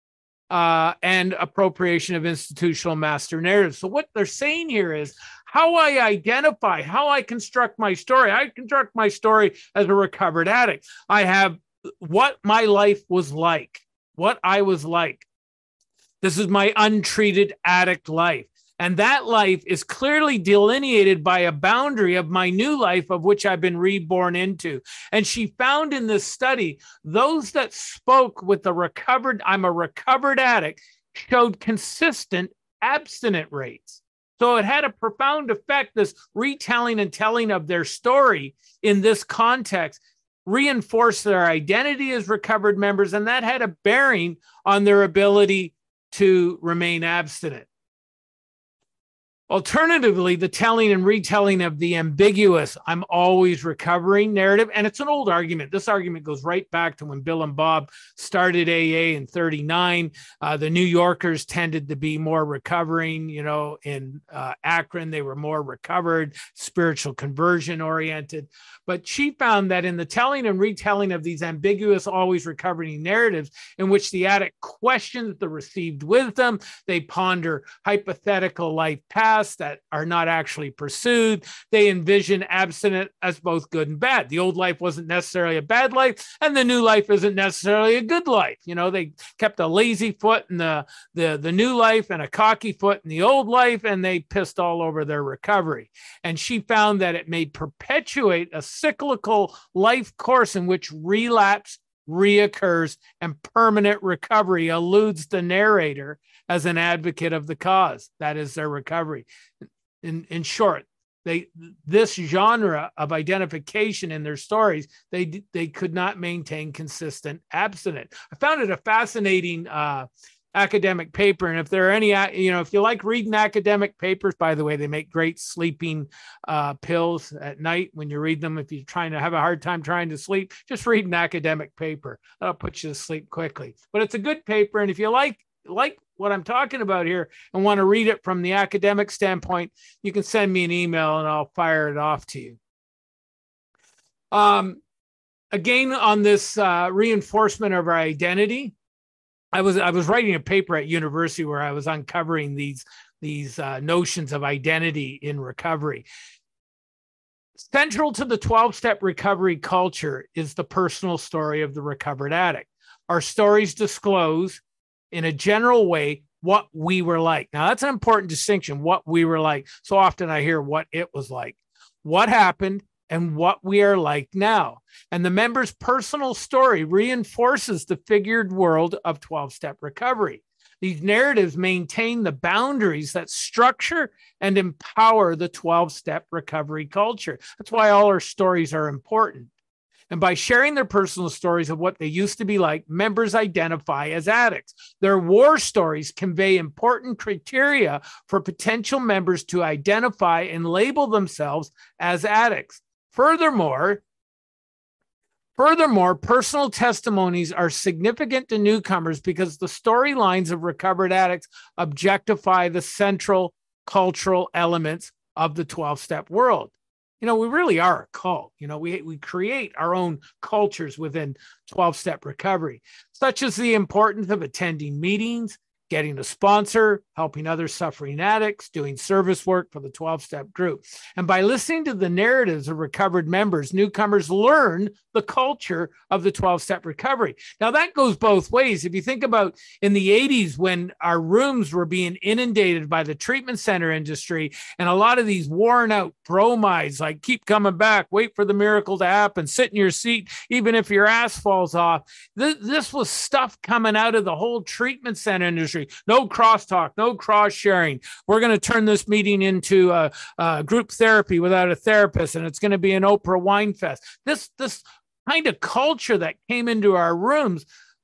Speaker 1: uh, and appropriation of institutional master narratives. So what they're saying here is how I identify, how I construct my story. I construct my story as a recovered addict. I have what my life was like, what I was like. This is my untreated addict life. And that life is clearly delineated by a boundary of my new life, of which I've been reborn into. And she found in this study, those that spoke with the recovered, I'm a recovered addict, showed consistent abstinent rates. So it had a profound effect, this retelling and telling of their story in this context reinforced their identity as recovered members, and that had a bearing on their ability to remain abstinent. Alternatively, the telling and retelling of the ambiguous "I'm always recovering" narrative, and it's an old argument. This argument goes right back to when Bill and Bob started A A in thirty-nine. Uh, the New Yorkers tended to be more recovering. You know, in uh, Akron, they were more recovered, spiritual conversion oriented. But she found that in the telling and retelling of these ambiguous, always recovering narratives, in which the addict questions the received wisdom, they ponder hypothetical life paths that are not actually pursued. They envision abstinence as both good and bad. The old life wasn't necessarily a bad life, and the new life isn't necessarily a good life. You know, they kept a lazy foot in the, the, the new life and a cocky foot in the old life, and they pissed all over their recovery. And she found that it may perpetuate a cyclical life course in which relapse reoccurs and permanent recovery eludes the narrator as an advocate of the cause. That is their recovery. In, in short, they this genre of identification in their stories, they they could not maintain consistent abstinence. I found it a fascinating uh, academic paper. And if there are any, you know, if you like reading academic papers, by the way, they make great sleeping uh, pills at night when you read them. If you're trying to have a hard time trying to sleep, just read an academic paper. That'll put you to sleep quickly. But it's a good paper. And if you like, like what I'm talking about here and want to read it from the academic standpoint, you can send me an email and I'll fire it off to you. Um, again, on this uh, reinforcement of our identity, I was I was writing a paper at university where I was uncovering these, these uh, notions of identity in recovery. Central to the twelve-step recovery culture is the personal story of the recovered addict. Our stories disclose, in a general way, what we were like. Now, that's an important distinction, what we were like. So often I hear what it was like, what happened, and what we are like now. And the member's personal story reinforces the figured world of twelve-step recovery. These narratives maintain the boundaries that structure and empower the twelve-step recovery culture. That's why all our stories are important. And by sharing their personal stories of what they used to be like, members identify as addicts. Their war stories convey important criteria for potential members to identify and label themselves as addicts. Furthermore, Furthermore, personal testimonies are significant to newcomers because the storylines of recovered addicts objectify the central cultural elements of the twelve-step world. You know, we really are a cult. You know, we, we create our own cultures within twelve-step recovery, such as the importance of attending meetings, getting a sponsor, helping other suffering addicts, doing service work for the twelve-step group. And by listening to the narratives of recovered members, newcomers learn the culture of the twelve-step recovery. Now, that goes both ways. If you think about in the eighties, when our rooms were being inundated by the treatment center industry, and a lot of these worn out bromides, like keep coming back, wait for the miracle to happen, sit in your seat, even if your ass falls off. This, this was stuff coming out of the whole treatment center industry. No crosstalk, no cross sharing. We're going to turn this meeting into a, a group therapy without a therapist, and it's going to be an Oprah wine fest. This, this kind of culture that came into our rooms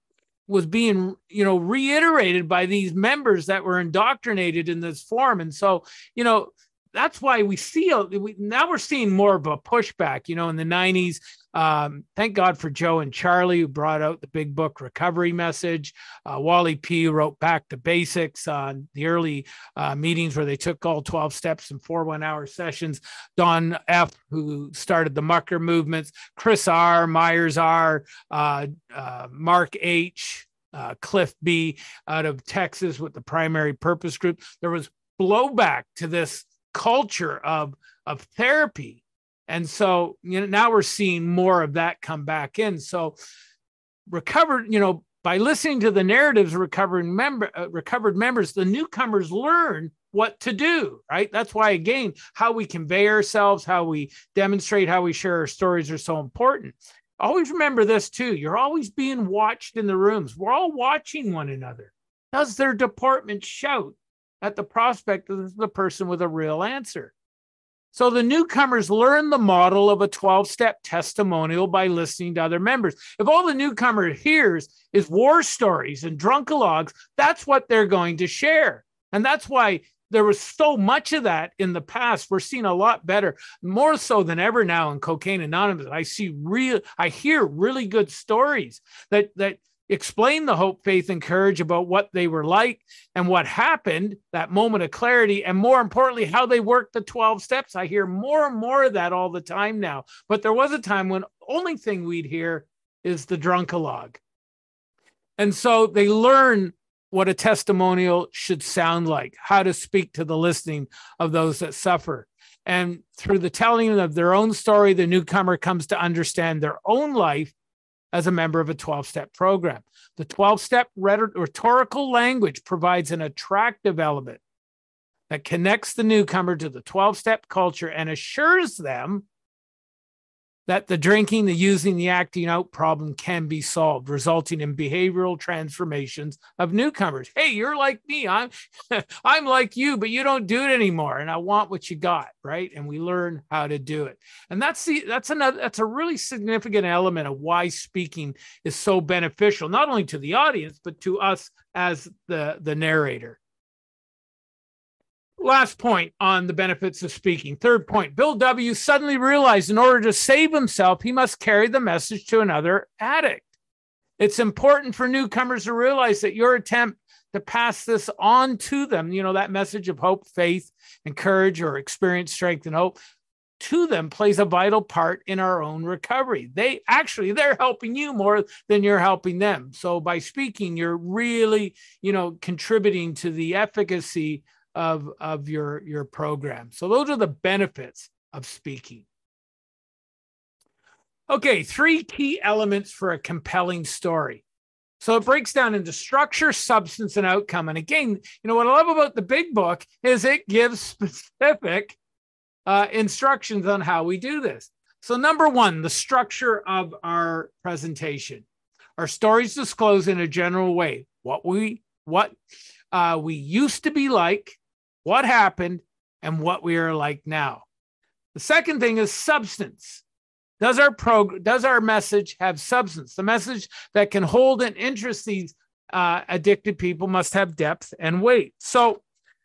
Speaker 1: was being, you know, reiterated by these members that were indoctrinated in this form. And so, you know, that's why we see, we, now we're seeing more of a pushback, you know, in the nineties. Um, thank God for Joe and Charlie, who brought out the big book recovery message. Uh, Wally P, who wrote Back to Basics on the early uh, meetings where they took all twelve steps in four one-hour sessions. Don F, who started the Mucker movements. Chris R, Myers R, uh, uh, Mark H, uh, Cliff B out of Texas with the Primary Purpose Group. There was blowback to this culture of, of therapy. And so, you know, now we're seeing more of that come back in. So recovered, you know, by listening to the narratives of recovered, member, uh, recovered members, the newcomers learn what to do, right? That's why, again, how we convey ourselves, how we demonstrate, how we share our stories are so important. Always remember this too. You're always being watched in the rooms. We're all watching one another. Does their department shout at the prospect of the person with a real answer? So the newcomers learn the model of a twelve-step testimonial by listening to other members. If all the newcomer hears is war stories and drunkalogs, that's what they're going to share. And that's why there was so much of that in the past. We're seeing a lot better, more so than ever now in Cocaine Anonymous. I see real, I hear really good stories that that explain the hope, faith, and courage about what they were like and what happened, that moment of clarity, and more importantly, how they worked the twelve steps. I hear more and more of that all the time now. But there was a time when only thing we'd hear is the drunkalogue. And so they learn what a testimonial should sound like, how to speak to the listening of those that suffer. And through the telling of their own story, the newcomer comes to understand their own life as a member of a twelve-step program. The twelve-step rhetorical language provides an attractive element that connects the newcomer to the twelve-step culture and assures them that the drinking, the using, the acting out problem can be solved, resulting in behavioral transformations of newcomers. Hey, you're like me. I'm, I'm like you, but you don't do it anymore. And I want what you got, right? And we learn how to do it. And that's the that's another that's a really significant element of why speaking is so beneficial, not only to the audience, but to us as the, the narrator. Last point on the benefits of speaking. Third point, Bill W. suddenly realized in order to save himself, he must carry the message to another addict. It's important for newcomers to realize that your attempt to pass this on to them, you know, that message of hope, faith, and courage, or experience, strength, and hope, to them plays a vital part in our own recovery. They actually, they're helping you more than you're helping them. So by speaking, you're really, you know, contributing to the efficacy of, of your, your program. So those are the benefits of speaking. Okay, three key elements for a compelling story. So it breaks down into structure, substance, and outcome. And again, you know, what I love about the big book is it gives specific uh, instructions on how we do this. So number one, the structure of our presentation. Our stories disclose in a general way what we, what uh, we used to be like, what happened, and what we are like now. The second thing is substance. Does our prog- does our message have substance? The message that can hold and interest these uh, addicted people must have depth and weight. So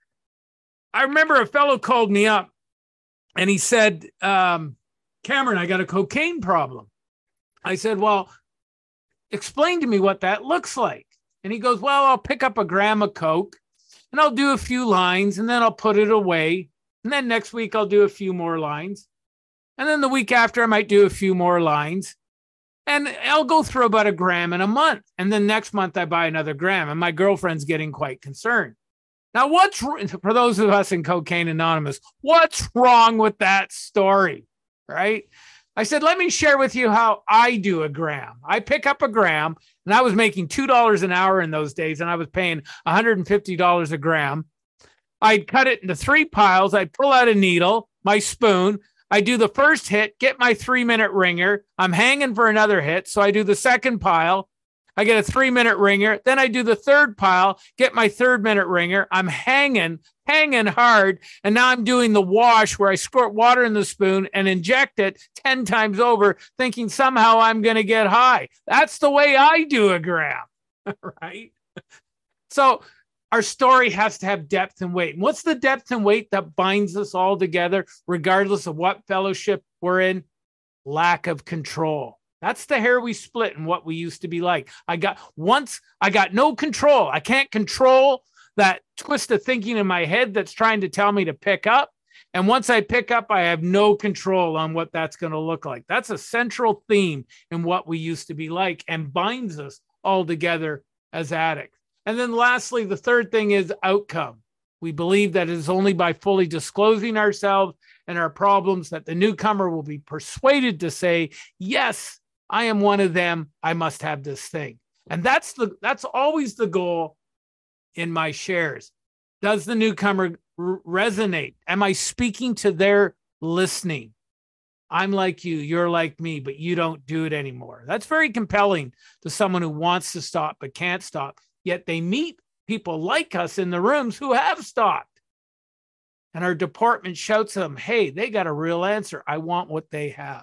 Speaker 1: I remember a fellow called me up and he said, um, Cameron, I got a cocaine problem. I said, well, explain to me what that looks like. And he goes, well, I'll pick up a gram of Coke and I'll do a few lines and then I'll put it away. And then next week I'll do a few more lines. And then the week after, I might do a few more lines. And I'll go through about a gram in a month. And then next month, I buy another gram. And my girlfriend's getting quite concerned. Now, what's, for those of us in Cocaine Anonymous, what's wrong with that story, right? I said, let me share with you how I do a gram. I pick up a gram, and I was making two dollars an hour in those days, and I was paying one hundred fifty dollars a gram. I'd cut it into three piles. I'd pull out a needle, my spoon. I do the first hit, get my three-minute ringer. I'm hanging for another hit, so I do the second pile. I get a three-minute ringer. Then I do the third pile, get my third-minute ringer. I'm hanging, hanging hard, and now I'm doing the wash where I squirt water in the spoon and inject it ten times over, thinking somehow I'm going to get high. That's the way I do a gram, right? So our story has to have depth and weight. And what's the depth and weight that binds us all together, regardless of what fellowship we're in? Lack of control. That's the hair we split and what we used to be like. I got once I got no control. I can't control that twist of thinking in my head that's trying to tell me to pick up. And once I pick up, I have no control on what that's going to look like. That's a central theme in what we used to be like and binds us all together as addicts. And then lastly, the third thing is outcome. We believe that it is only by fully disclosing ourselves and our problems that the newcomer will be persuaded to say, yes, I am one of them. I must have this thing. And that's the that's always the goal in my shares. Does the newcomer r- resonate? Am I speaking to their listening? I'm like you, you're like me, but you don't do it anymore. That's very compelling to someone who wants to stop but can't stop. Yet they meet people like us in the rooms who have stopped. And our department shouts at them, hey, they got a real answer. I want what they have.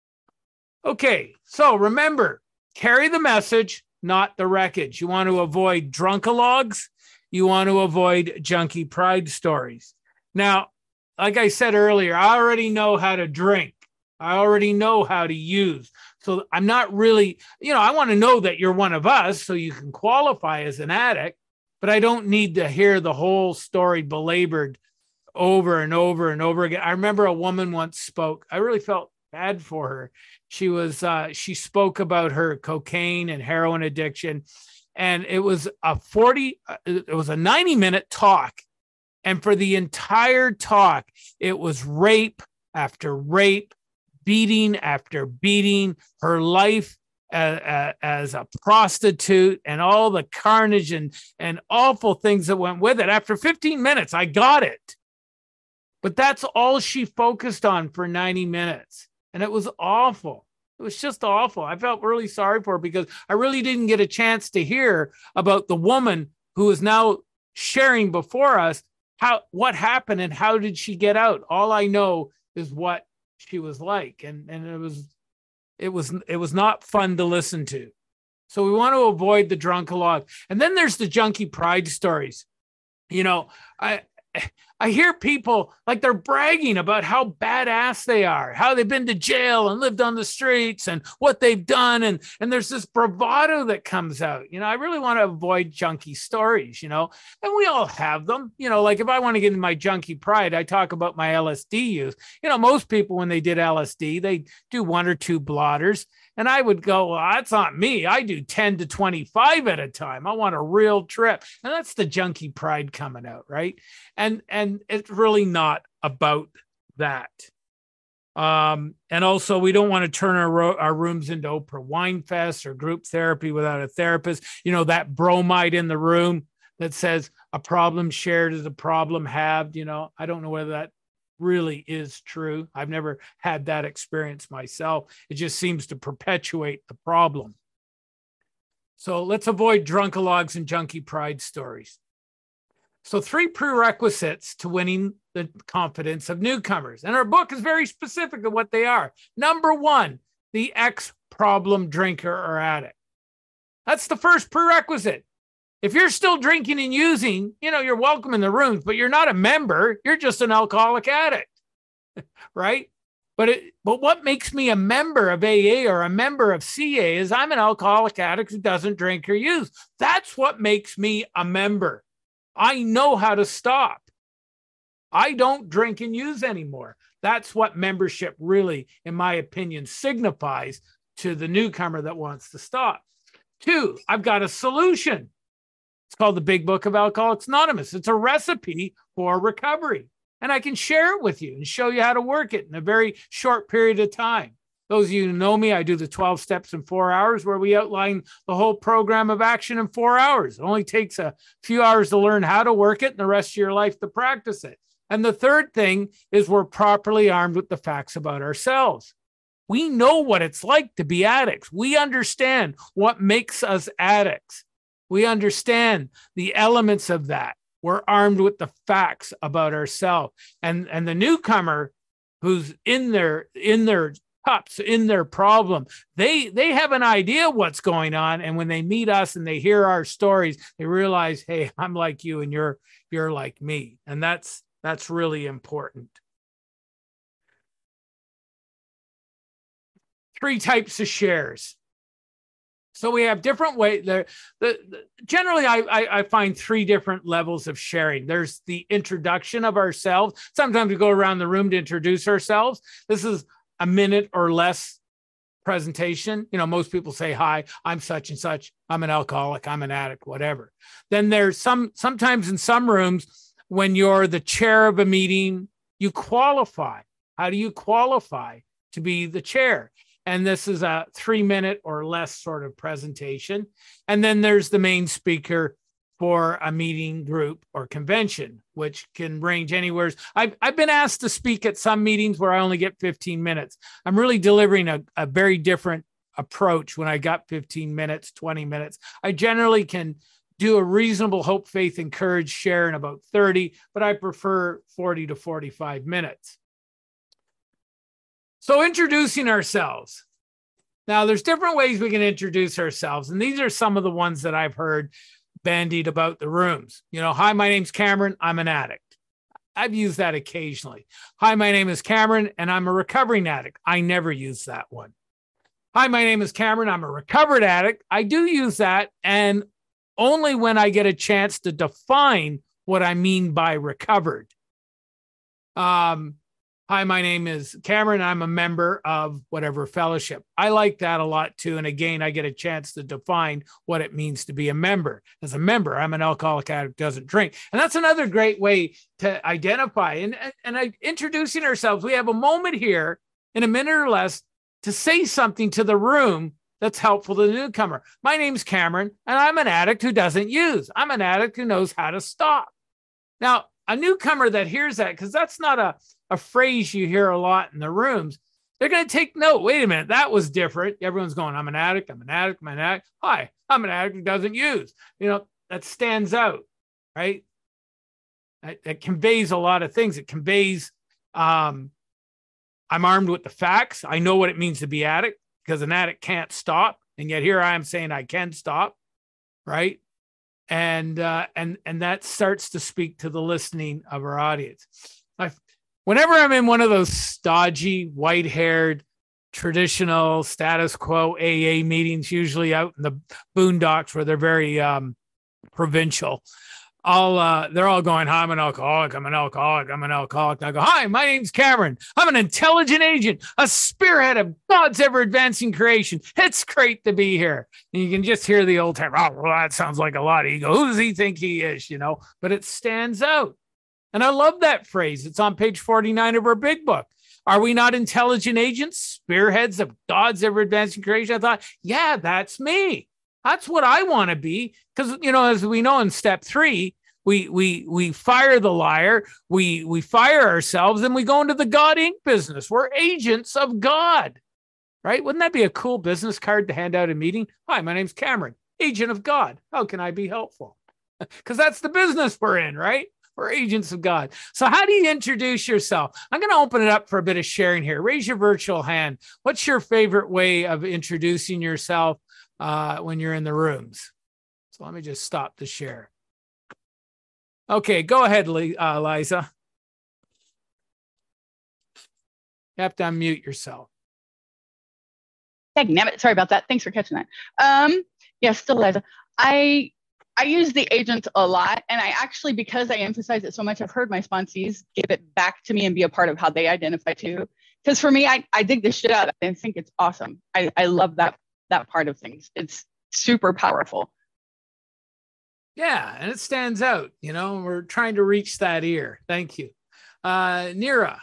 Speaker 1: Okay, so remember, carry the message, not the wreckage. You want to avoid drunkalogs. You want to avoid junkie pride stories. Now, like I said earlier, I already know how to drink. I already know how to use. So I'm not really, you know, I want to know that you're one of us so you can qualify as an addict, but I don't need to hear the whole story belabored over and over and over again. I remember a woman once spoke. I really felt bad for her. She was, uh, she spoke about her cocaine and heroin addiction, and it was a forty, it was a ninety minute talk. And for the entire talk, it was rape after rape, beating after beating, her life as, as a prostitute and all the carnage and, and awful things that went with it. After fifteen minutes, I got it. But that's all she focused on for ninety minutes. And it was awful. It was just awful. I felt really sorry for her because I really didn't get a chance to hear about the woman who is now sharing before us how what happened and how did she get out. All I know is what she was like, and and it was it was it was not fun to listen to. So we want to avoid the drunkalog. And then there's the junkie pride stories. You know, I I hear people like they're bragging about how badass they are, how they've been to jail and lived on the streets and what they've done. And, and there's this bravado that comes out. You know, I really want to avoid junkie stories, you know, and we all have them. You know, like if I want to get in my junkie pride, I talk about my L S D use. You know, most people, when they did L S D, they do one or two blotters. And I would go, well, that's not me. I do ten to twenty-five at a time. I want a real trip. And that's the junkie pride coming out, right? And and it's really not about that. Um, and also, we don't want to turn our, ro- our rooms into Oprah Wine Fest or group therapy without a therapist. You know, that bromide in the room that says a problem shared is a problem halved. You know, I don't know whether that really is true. I've never had that experience myself. It just seems to perpetuate the problem. So let's avoid drunkalogs and junkie pride stories. So three prerequisites to winning the confidence of newcomers. And our book is very specific of what they are. Number one, the ex-problem drinker or addict. That's the first prerequisite. If you're still drinking and using, you know, you're welcome in the rooms, but you're not a member. You're just an alcoholic addict, right? But it, but what makes me a member of A A or a member of C A is I'm an alcoholic addict who doesn't drink or use. That's what makes me a member. I know how to stop. I don't drink and use anymore. That's what membership really, in my opinion, signifies to the newcomer that wants to stop. Two, I've got a solution. It's called the Big Book of Alcoholics Anonymous. It's a recipe for recovery. And I can share it with you and show you how to work it in a very short period of time. Those of you who know me, I do the twelve steps in four hours where we outline the whole program of action in four hours. It only takes a few hours to learn how to work it and the rest of your life to practice it. And the third thing is we're properly armed with the facts about ourselves. We know what it's like to be addicts. We understand what makes us addicts. We understand the elements of that. We're armed with the facts about ourselves. And, and the newcomer who's in their, in their cups, in their problem, they, they have an idea what's going on. And when they meet us and they hear our stories, they realize, hey, I'm like you and you're, you're like me. And that's, that's really important. Three types of shares. So we have different ways there. The, the, generally, I, I, I find three different levels of sharing. There's the introduction of ourselves. Sometimes we go around the room to introduce ourselves. This is a minute or less presentation. You know, most people say, hi, I'm such and such. I'm an alcoholic. I'm an addict, whatever. Then there's some, sometimes in some rooms, when you're the chair of a meeting, you qualify. How do you qualify to be the chair? And this is a three minute or less sort of presentation. And then there's the main speaker for a meeting, group, or convention, which can range anywhere. I've, I've been asked to speak at some meetings where I only get fifteen minutes. I'm really delivering a, a very different approach when I got fifteen minutes, twenty minutes. I generally can do a reasonable hope, faith, and courage share in about thirty, but I prefer forty to forty-five minutes. So introducing ourselves. Now, there's different ways we can introduce ourselves, and these are some of the ones that I've heard bandied about the rooms. You know, hi, my name's Cameron. I'm an addict. I've used that occasionally. Hi, my name is Cameron, and I'm a recovering addict. I never use that one. Hi, my name is Cameron. I'm a recovered addict. I do use that, and only when I get a chance to define what I mean by recovered. Um, Hi, my name is Cameron. I'm a member of whatever fellowship. I like that a lot too. And again, I get a chance to define what it means to be a member. As a member, I'm an alcoholic addict who doesn't drink. And that's another great way to identify. And, and, and introducing ourselves, we have a moment here in a minute or less to say something to the room that's helpful to the newcomer. My name's Cameron, and I'm an addict who doesn't use. I'm an addict who knows how to stop. Now, a newcomer that hears that, because that's not a, a phrase you hear a lot in the rooms, they're going to take note. Wait a minute, that was different. Everyone's going, I'm an addict, I'm an addict, I'm an addict. Hi, I'm an addict who doesn't use. You know, that stands out, right? That, that conveys a lot of things. It conveys, um, I'm armed with the facts. I know what it means to be addict, because an addict can't stop. And yet here I am saying I can stop, right? And uh, and and that starts to speak to the listening of our audience. I, whenever I'm in one of those stodgy, white-haired, traditional status quo A A meetings, usually out in the boondocks where they're very um, provincial, I'll uh, they're all going, hi, I'm an alcoholic, I'm an alcoholic, I'm an alcoholic. And I go, hi, my name's Cameron. I'm an intelligent agent, a spearhead of God's ever-advancing creation. It's great to be here. And you can just hear the old time, oh, well, that sounds like a lot of ego. Who does he think he is, you know? But it stands out. And I love that phrase. It's on page forty-nine of our big book. Are we not intelligent agents, spearheads of God's ever advancing creation? I thought, yeah, that's me. That's what I want to be. Because, you know, as we know in step three, we we we fire the liar, we we fire ourselves, and we go into the God Incorporated business. We're agents of God, right? Wouldn't that be a cool business card to hand out at a meeting? Hi, my name's Cameron, agent of God. How can I be helpful? Because that's the business we're in, right? We're agents of God. So how do you introduce yourself? I'm going to open it up for a bit of sharing here. Raise your virtual hand. What's your favorite way of introducing yourself uh, when you're in the rooms? So let me just stop the share. Okay, go ahead, uh, Liza. You have to unmute yourself.
Speaker 6: Dang, damn it. Sorry about that. Thanks for catching that. Um, yeah, still Liza. I I use the agent a lot, and I actually, because I emphasize it so much, I've heard my sponsees give it back to me and be a part of how they identify too. Because for me, I, I dig this shit out and think it's awesome. I, I love that that part of things. It's super powerful.
Speaker 1: Yeah, and it stands out. You know, we're trying to reach that ear. Thank you. Uh, Nira.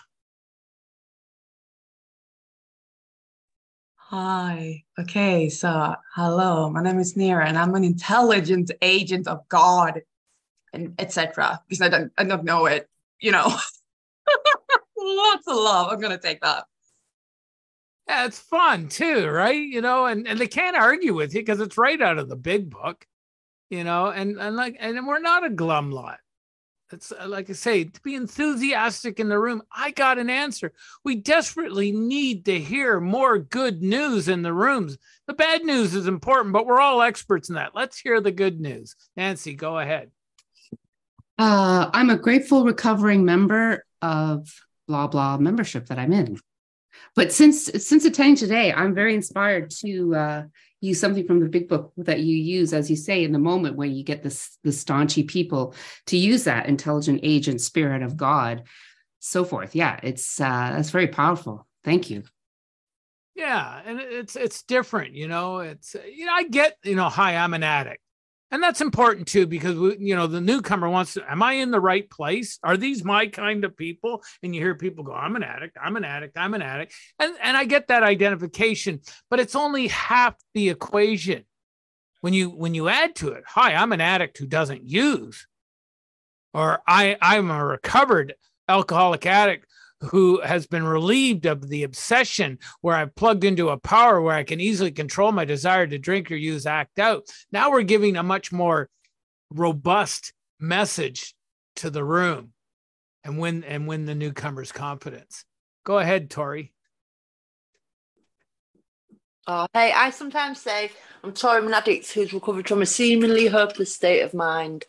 Speaker 11: Hi. Okay, so hello, my name is Nira, and I'm an intelligent agent of God, and et cetera. Because I don't, I don't know it, you know. Lots of love. I'm gonna take that.
Speaker 1: Yeah, it's fun too, right? You know, and, and they can't argue with you because it's right out of the big book, you know, and, and like, and we're not a glum lot. It's like I say, to be enthusiastic in the room. I got an answer. We desperately need to hear more good news in the rooms. The bad news is important, but we're all experts in that. Let's hear the good news. Nancy, go ahead.
Speaker 4: Uh, I'm a grateful recovering member of blah, blah membership that I'm in. But since since attending today, I'm very inspired to uh, use something from the big book that you use, as you say, in the moment when you get this the staunchy people to use that intelligent agent, spirit of God, so forth. Yeah, it's uh, that's very powerful. Thank you.
Speaker 1: Yeah, and it's it's different, you know. It's you know I get you know, hi, I'm an addict. And that's important too, because we, you know, the newcomer wants to, am I in the right place? Are these my kind of people? And you hear people go, I'm an addict, I'm an addict, I'm an addict. And, and I get that identification, but it's only half the equation. When you when you add to it, hi, I'm an addict who doesn't use, or I, I'm a recovered alcoholic addict who has been relieved of the obsession where I've plugged into a power where I can easily control my desire to drink or use, act out. Now we're giving a much more robust message to the room and win and win the newcomer's confidence. Go ahead, Tori.
Speaker 7: Oh, hey, I sometimes say I'm Tori, I'm an addict who's recovered from a seemingly hopeless state of mind.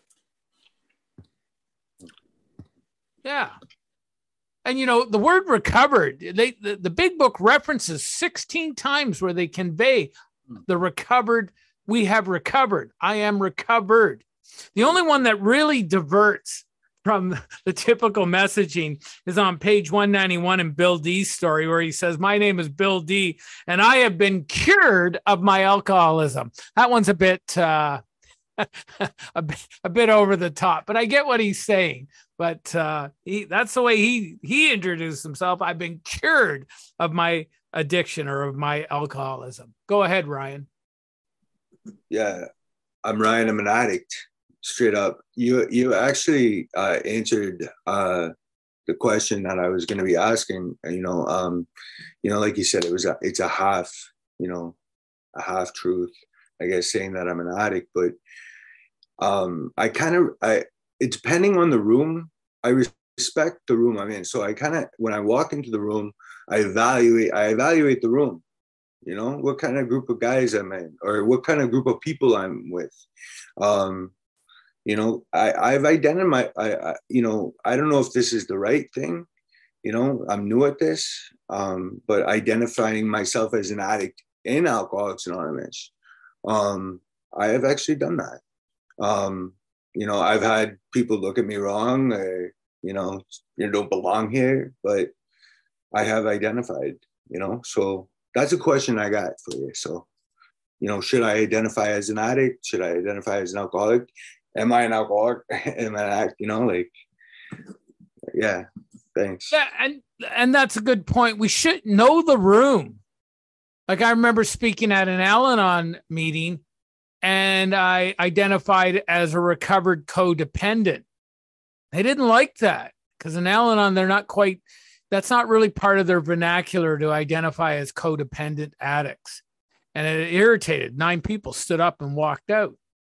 Speaker 1: Yeah. And, you know, the word recovered, they the, the big book references sixteen times where they convey the recovered. We have recovered. I am recovered. The only one that really diverts from the typical messaging is on page one ninety-one in Bill D's story, where he says, my name is Bill D, and I have been cured of my alcoholism. That one's a bit, uh, a bit, a bit over the top, but I get what he's saying. But uh, he, that's the way he he introduced himself. I've been cured of my addiction or of my alcoholism. Go ahead, Ryan.
Speaker 12: Yeah, I'm Ryan. I'm an addict, straight up. You you actually uh, answered uh, the question that I was going to be asking. You know, um, you know, like you said, it was a, it's a half, you know, a half truth, I guess, saying that I'm an addict. But um, I kind of I. It's depending on the room. I respect the room I'm in. So I kind of, when I walk into the room, I evaluate, I evaluate the room, you know, what kind of group of guys I'm in, or what kind of group of people I'm with. Um, you know, I, I've identified, I, I, you know, I don't know if this is the right thing, you know, I'm new at this, um, but identifying myself as an addict in Alcoholics Anonymous, um, I have actually done that. Um, You know, I've had people look at me wrong, or, you know, you don't belong here, but I have identified, you know, so that's a question I got for you. So, you know, should I identify as an addict? Should I identify as an alcoholic? Am I an alcoholic? Am I an addict? You know, like, yeah, Thanks.
Speaker 1: Yeah, and and that's a good point. We should know the room. Like I remember speaking at an Al-Anon meeting, and I identified as a recovered codependent. They didn't like that because in Al-Anon, they're not quite, that's not really part of their vernacular to identify as codependent addicts. And it irritated. Nine people stood up and walked out.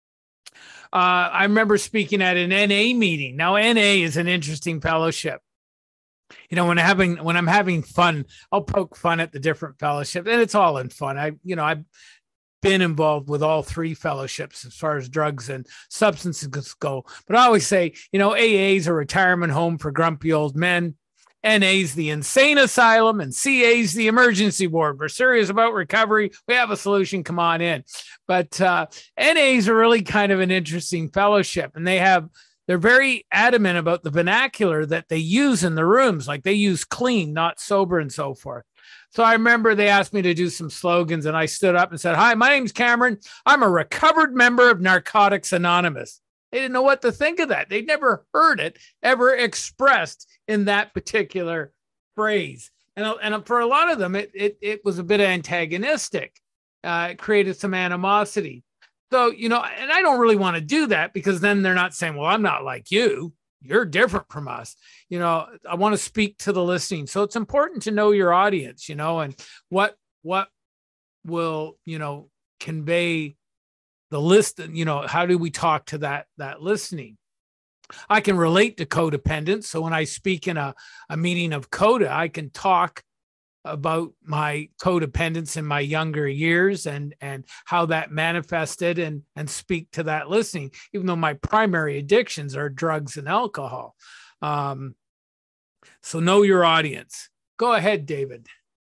Speaker 1: Uh, I remember speaking at an N A meeting. Now, N A is an interesting fellowship. You know, when I'm having when I'm having fun, I'll poke fun at the different fellowships, and it's all in fun. I, you know, I've been involved with all three fellowships as far as drugs and substances go. But I always say, you know, A A is a retirement home for grumpy old men. N A's the insane asylum, and C A's the emergency ward. We're serious about recovery. We have a solution. Come on in. But uh, N A's are really kind of an interesting fellowship, and they have. They're very adamant about the vernacular that they use in the rooms. Like they use clean, not sober, and so forth. So I remember they asked me to do some slogans, and I stood up and said, "Hi, my name's Cameron. I'm a recovered member of Narcotics Anonymous." They didn't know what to think of that. They'd never heard it ever expressed in that particular phrase. And, and for a lot of them, it, it, it was a bit antagonistic. Uh, it created some animosity. So, you know, and I don't really want to do that because then they're not saying, well, I'm not like you. You're different from us. You know, I want to speak to the listening. So it's important to know your audience, you know, and what, what will, you know, convey the list, you know, how do we talk to that, that listening? I can relate to codependence. So when I speak in a, a meeting of CODA, I can talk about my codependence in my younger years and, and how that manifested and, and speak to that listening, even though my primary addictions are drugs and alcohol. Um, so know your audience. Go ahead, David.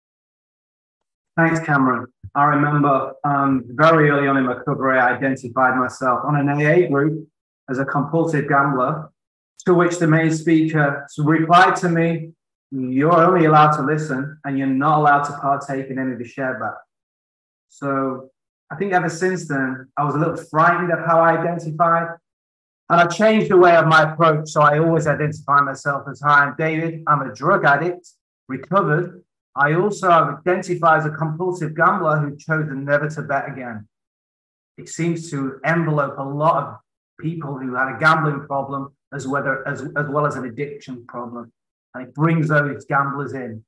Speaker 5: Thanks, Cameron. I remember um, very early on in my recovery, I identified myself on an A A group as a compulsive gambler, to which the main speaker replied to me, "You're only allowed to listen and you're not allowed to partake in any of the share back." So I think ever since then, I was a little frightened of how I identified. And I changed the way of my approach. So I always identify myself as, "Hi, I'm David. I'm a drug addict, recovered. I also identify as a compulsive gambler who chose never to bet again." It seems to envelope a lot of people who had a gambling problem as, whether, as, as well as an addiction problem. And it brings those gamblers in.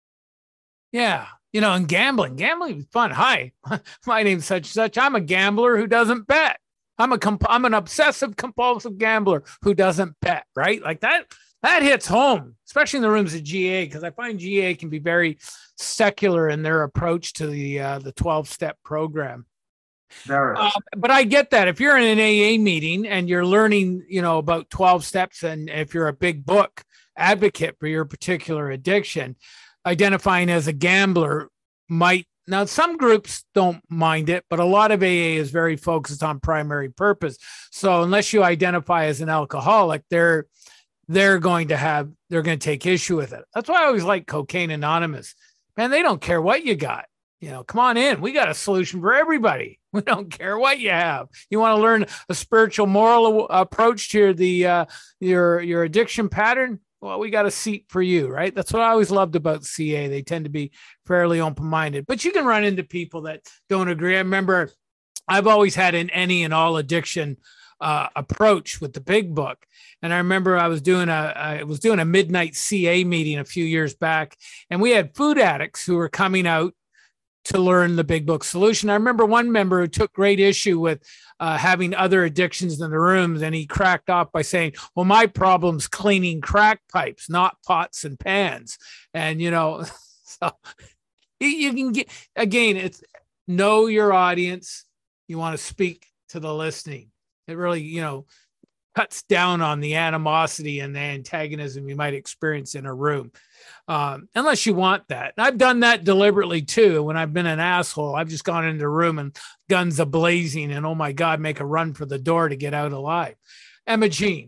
Speaker 1: Yeah. You know, and gambling, gambling is fun. Hi, my name's such such. I'm a gambler who doesn't bet. I'm a comp- I'm an obsessive compulsive gambler who doesn't bet, right? Like that, that hits home, especially in the rooms of G A, because I find G A can be very secular in their approach to the uh, the twelve-step program. Uh, but I get that if you're in an A A meeting and you're learning, you know, about twelve steps, and if you're a big book advocate for your particular addiction, identifying as a gambler might, now some groups don't mind it, but a lot of A A is very focused on primary purpose. So unless you identify as an alcoholic, they're they're going to have, they're going to take issue with it. That's why I always like Cocaine Anonymous. Man, they don't care what you got. You know, come on in. We got a solution for everybody. We don't care what you have. You want to learn a spiritual, moral approach to the uh, your your addiction pattern? Well, we got a seat for you, right? That's what I always loved about C A. They tend to be fairly open-minded, but you can run into people that don't agree. I remember I've always had an any and all addiction uh, approach with the big book. And I remember I was doing a, I was doing a midnight C A meeting a few years back, and we had food addicts who were coming out to learn the big book solution. I remember one member who took great issue with uh, having other addictions in the rooms, and he cracked off by saying, "Well, my problem's cleaning crack pipes, not pots and pans." And, you know, so you, you can get, again, it's know your audience. You want to speak to the listening. It really, you know, cuts down on the animosity and the antagonism you might experience in a room. Um, unless you want that. And I've done that deliberately too. When I've been an asshole, I've just gone into a room and guns a blazing and, oh my God, make a run for the door to get out alive. Emma Jean.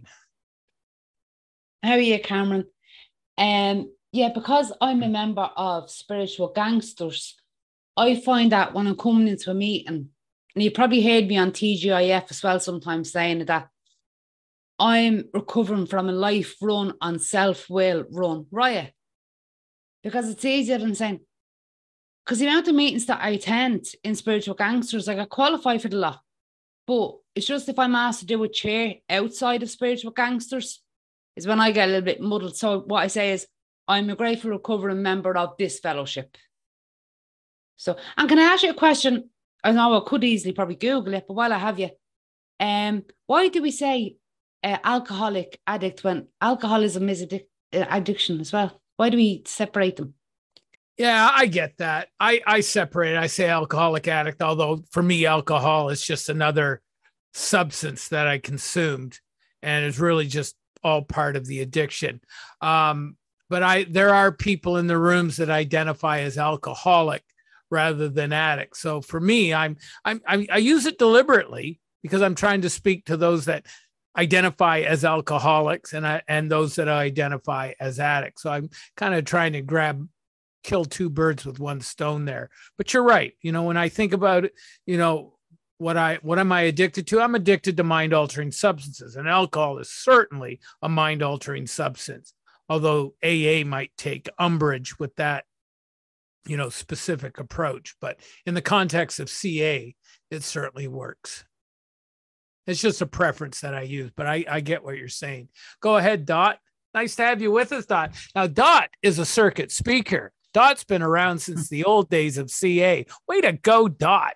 Speaker 13: How are you, Cameron? Um, yeah, because I'm a member of Spiritual Gangsters, I find that when I'm coming into a meeting, and you probably heard me on T G I F as well sometimes saying that I'm recovering from a life run on self-will run riot. Because it's easier than saying, because the amount of meetings that I attend in Spiritual Gangsters, like I qualify for the lot. But it's just if I'm asked to do a chair outside of Spiritual Gangsters is when I get a little bit muddled. So what I say is, I'm a grateful recovering member of this fellowship. So, and can I ask you a question? I know I could easily probably Google it, but while I have you, um, why do we say uh, alcoholic addict when alcoholism is addic- uh, addiction as well? Why do we separate them?
Speaker 1: Yeah, I get that. I, I separate it. I say alcoholic addict, although for me, alcohol is just another substance that I consumed and it's really just all part of the addiction. Um, but I there are people in the rooms that identify as alcoholic rather than addict. So for me, I'm, I'm, I'm I use it deliberately because I'm trying to speak to those that identify as alcoholics and I, and those that identify as addicts. So I'm kind of trying to grab kill two birds with one stone there. But you're right. You know, when I think about it, you know, what I what am I addicted to? I'm addicted to mind-altering substances, and alcohol is certainly a mind-altering substance, although A A might take umbrage with that, you know, specific approach. But in the context of C A, it certainly works. It's just a preference that I use, but I, I get what you're saying. Go ahead, Dot. Nice to have you with us, Dot. Now, Dot is a circuit speaker. Dot's been around since the old days of C A. Way to go, Dot.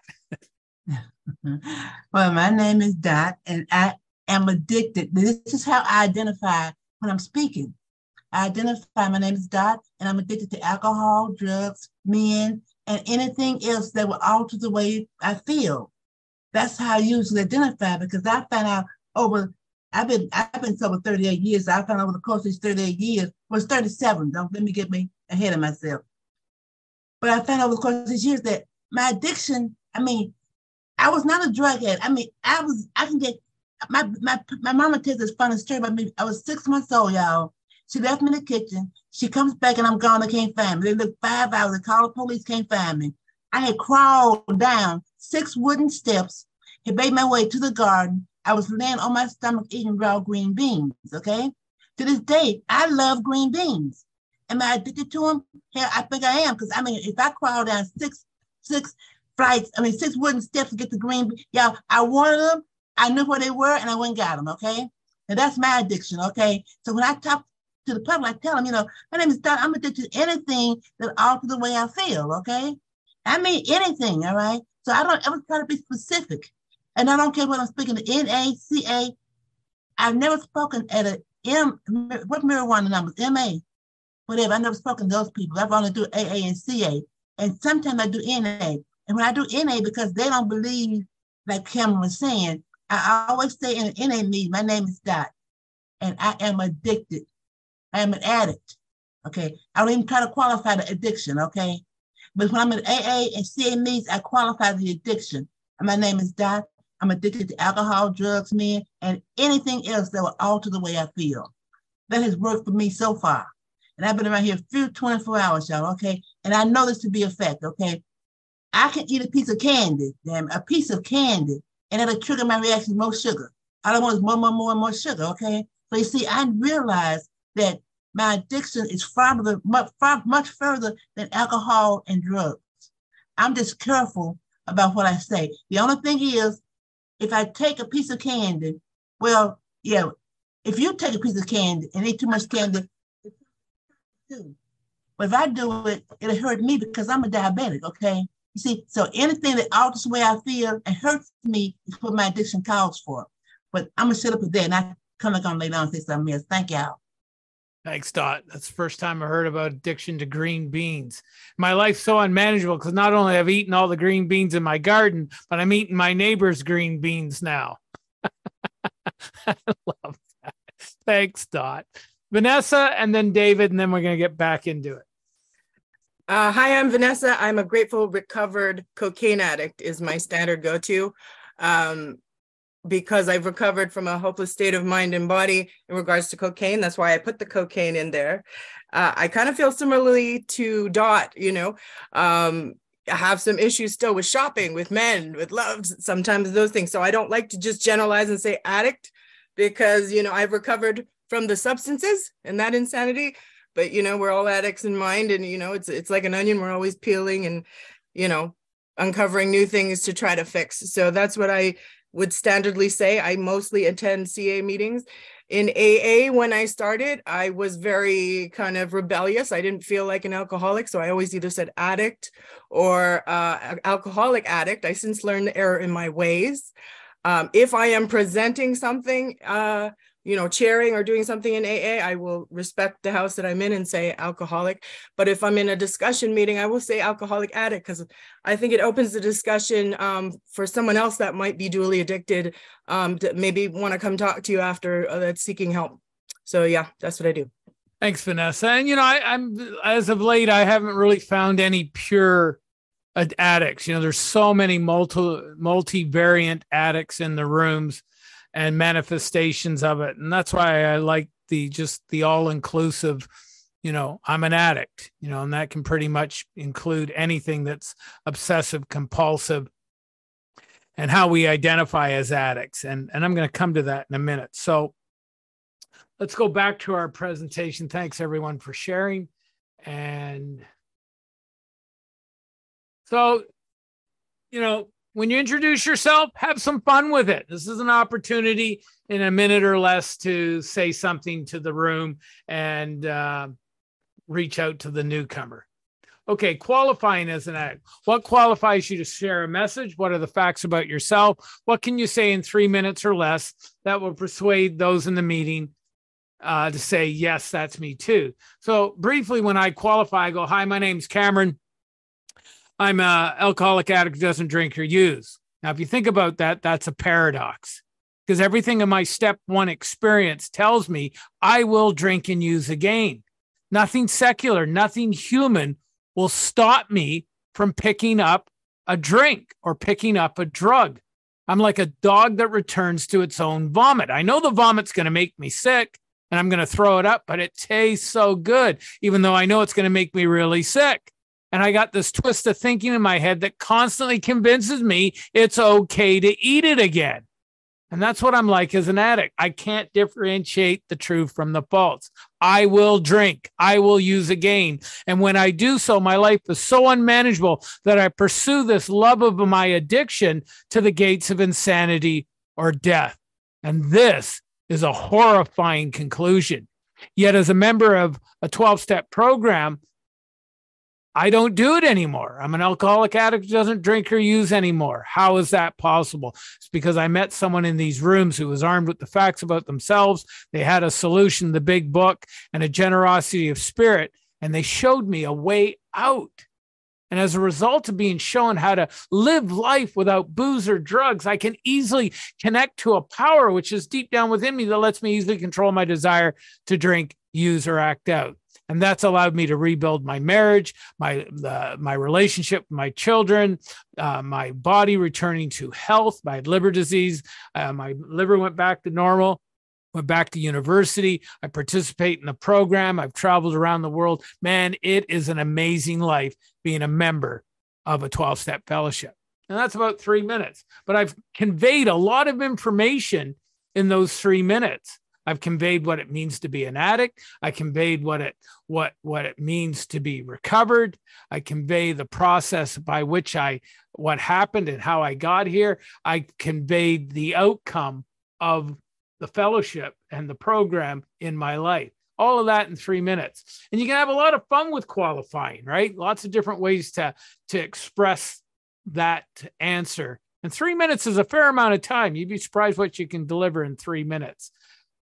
Speaker 14: Well, my name is Dot, and I am addicted. This is how I identify when I'm speaking. I identify my name is Dot, and I'm addicted to alcohol, drugs, men, and anything else that will alter the way I feel. That's how I usually identify, because I found out over, I've been I've been sober thirty-eight years. I found out over the course of these thirty-eight years, well, it's thirty-seven, don't let me get me ahead of myself. But I found out over the course of these years that my addiction, I mean, I was not a drug addict. I mean, I was, I can get, my my my mama tells this funny story about me. I was six months old, y'all. She left me in the kitchen. She comes back and I'm gone. They can't find me. They look five hours. They call the police, can't find me. I had crawled down six wooden steps, had made my way to the garden. I was laying on my stomach eating raw green beans, okay? To this day, I love green beans. Am I addicted to them? Hell, I think I am, because I mean, if I crawl down six, six flights, I mean, six wooden steps to get the green beans, y'all, I wanted them, I knew where they were, and I went and got them, okay? And that's my addiction, okay? So when I talk to the public, I tell them, you know, my name is Don, I'm addicted to anything that alters the way I feel, okay? I mean, anything, all right? So I don't ever try to be specific. And I don't care what I'm speaking to, N A, C A. I've never spoken at a M, what marijuana numbers, M A, whatever. I've never spoken to those people. I've only do A A and C A. And sometimes I do N A. And when I do N A, because they don't believe, like Cameron was saying, I always say in an N A meeting, my name is Dot, and I am addicted. I am an addict, okay? I don't even try to qualify the addiction, okay? But when I'm in A A and C A meetings, I qualify the addiction. And my name is Dot. I'm addicted to alcohol, drugs, men, and anything else that will alter the way I feel. That has worked for me so far. And I've been around here a few twenty-four hours, y'all, okay? And I know this to be a fact, okay? I can eat a piece of candy, damn, a piece of candy, and it'll trigger my reaction, more sugar. All I want is more, more, more, and more sugar, okay? So you see, I realize that my addiction is far, much, far, much further than alcohol and drugs. I'm just careful about what I say. The only thing is, if I take a piece of candy, well, yeah, if you take a piece of candy and eat too much candy, but if I do it, it'll hurt me because I'm a diabetic, okay? You see, so anything that alters the way I feel and hurts me is what my addiction calls for. But I'm gonna shut up with that and I come back on later on and say something else. Thank y'all.
Speaker 1: Thanks, Dot. That's the first time I heard about addiction to green beans. My life's so unmanageable because not only have I eaten all the green beans in my garden, but I'm eating my neighbor's green beans now. I love that. Thanks, Dot. Vanessa, and then David, and then we're going to get back into it.
Speaker 8: Uh, hi, I'm Vanessa. I'm a grateful, recovered cocaine addict is my standard go-to. Um, because I've recovered from a hopeless state of mind and body in regards to cocaine. That's why I put the cocaine in there. Uh, I kind of feel similarly to Dot, you know, um, I have some issues still with shopping, with men, with love, sometimes those things. So I don't like to just generalize and say addict. because, you know, I've recovered from the substances and that insanity, but, you know, we're all addicts in mind, and, you know, it's, it's like an onion. We're always peeling and, you know, uncovering new things to try to fix. So that's what I would standardly say. I mostly attend C A meetings. In A A, when I started, I was very kind of rebellious. I didn't feel like an alcoholic, so I always either said addict or uh, alcoholic addict. I since learned the error in my ways. Um, if I am presenting something, uh, you know, chairing or doing something in A A, I will respect the house that I'm in and say alcoholic. But if I'm in a discussion meeting, I will say alcoholic addict, because I think it opens the discussion um, for someone else that might be dually addicted, um, to maybe want to come talk to you after uh, that's seeking help. So yeah, that's what I do.
Speaker 1: Thanks, Vanessa. And, you know, I, I'm, as of late, I haven't really found any pure addicts. You know, there's so many multi, multi-variant addicts in the rooms and manifestations of it. And that's why I like the, just the all-inclusive, you know, I'm an addict, you know, and that can pretty much include anything that's obsessive compulsive and how we identify as addicts. And, and I'm going to come to that in a minute. So let's go back to our presentation. Thanks everyone for sharing. And so, you know, when you introduce yourself, have some fun with it. This is an opportunity in a minute or less to say something to the room and uh, reach out to the newcomer. Okay, qualifying as an addict. What qualifies you to share a message? What are the facts about yourself? What can you say in three minutes or less that will persuade those in the meeting uh, to say, yes, that's me too? So briefly, when I qualify, I go, hi, my name's Cameron. I'm an alcoholic addict who doesn't drink or use. Now, if you think about that, that's a paradox, because everything in my step one experience tells me I will drink and use again. Nothing secular, nothing human will stop me from picking up a drink or picking up a drug. I'm like a dog that returns to its own vomit. I know the vomit's going to make me sick and I'm going to throw it up, but it tastes so good, even though I know it's going to make me really sick. And I got this twist of thinking in my head that constantly convinces me it's okay to eat it again. And that's what I'm like as an addict. I can't differentiate the true from the false. I will drink. I will use again. And when I do so, my life is so unmanageable that I pursue this love of my addiction to the gates of insanity or death. And this is a horrifying conclusion. Yet as a member of a twelve-step program, I don't do it anymore. I'm an alcoholic addict who doesn't drink or use anymore. How is that possible? It's because I met someone in these rooms who was armed with the facts about themselves. They had a solution, the big book, and a generosity of spirit, and they showed me a way out. And as a result of being shown how to live life without booze or drugs, I can easily connect to a power which is deep down within me that lets me easily control my desire to drink, use, or act out. And that's allowed me to rebuild my marriage, my uh, my relationship with my children, uh, my body returning to health. My liver disease, uh, my liver went back to normal, went back to university. I participate in the program. I've traveled around the world. Man, it is an amazing life being a member of a twelve-step fellowship. And that's about three minutes. But I've conveyed a lot of information in those three minutes. I've conveyed what it means to be an addict. I conveyed what it what what it means to be recovered. I convey the process by which I what happened and how I got here. I conveyed the outcome of the fellowship and the program in my life. All of that in three minutes. And you can have a lot of fun with qualifying, right? Lots of different ways to, to express that answer. And three minutes is a fair amount of time. You'd be surprised what you can deliver in three minutes.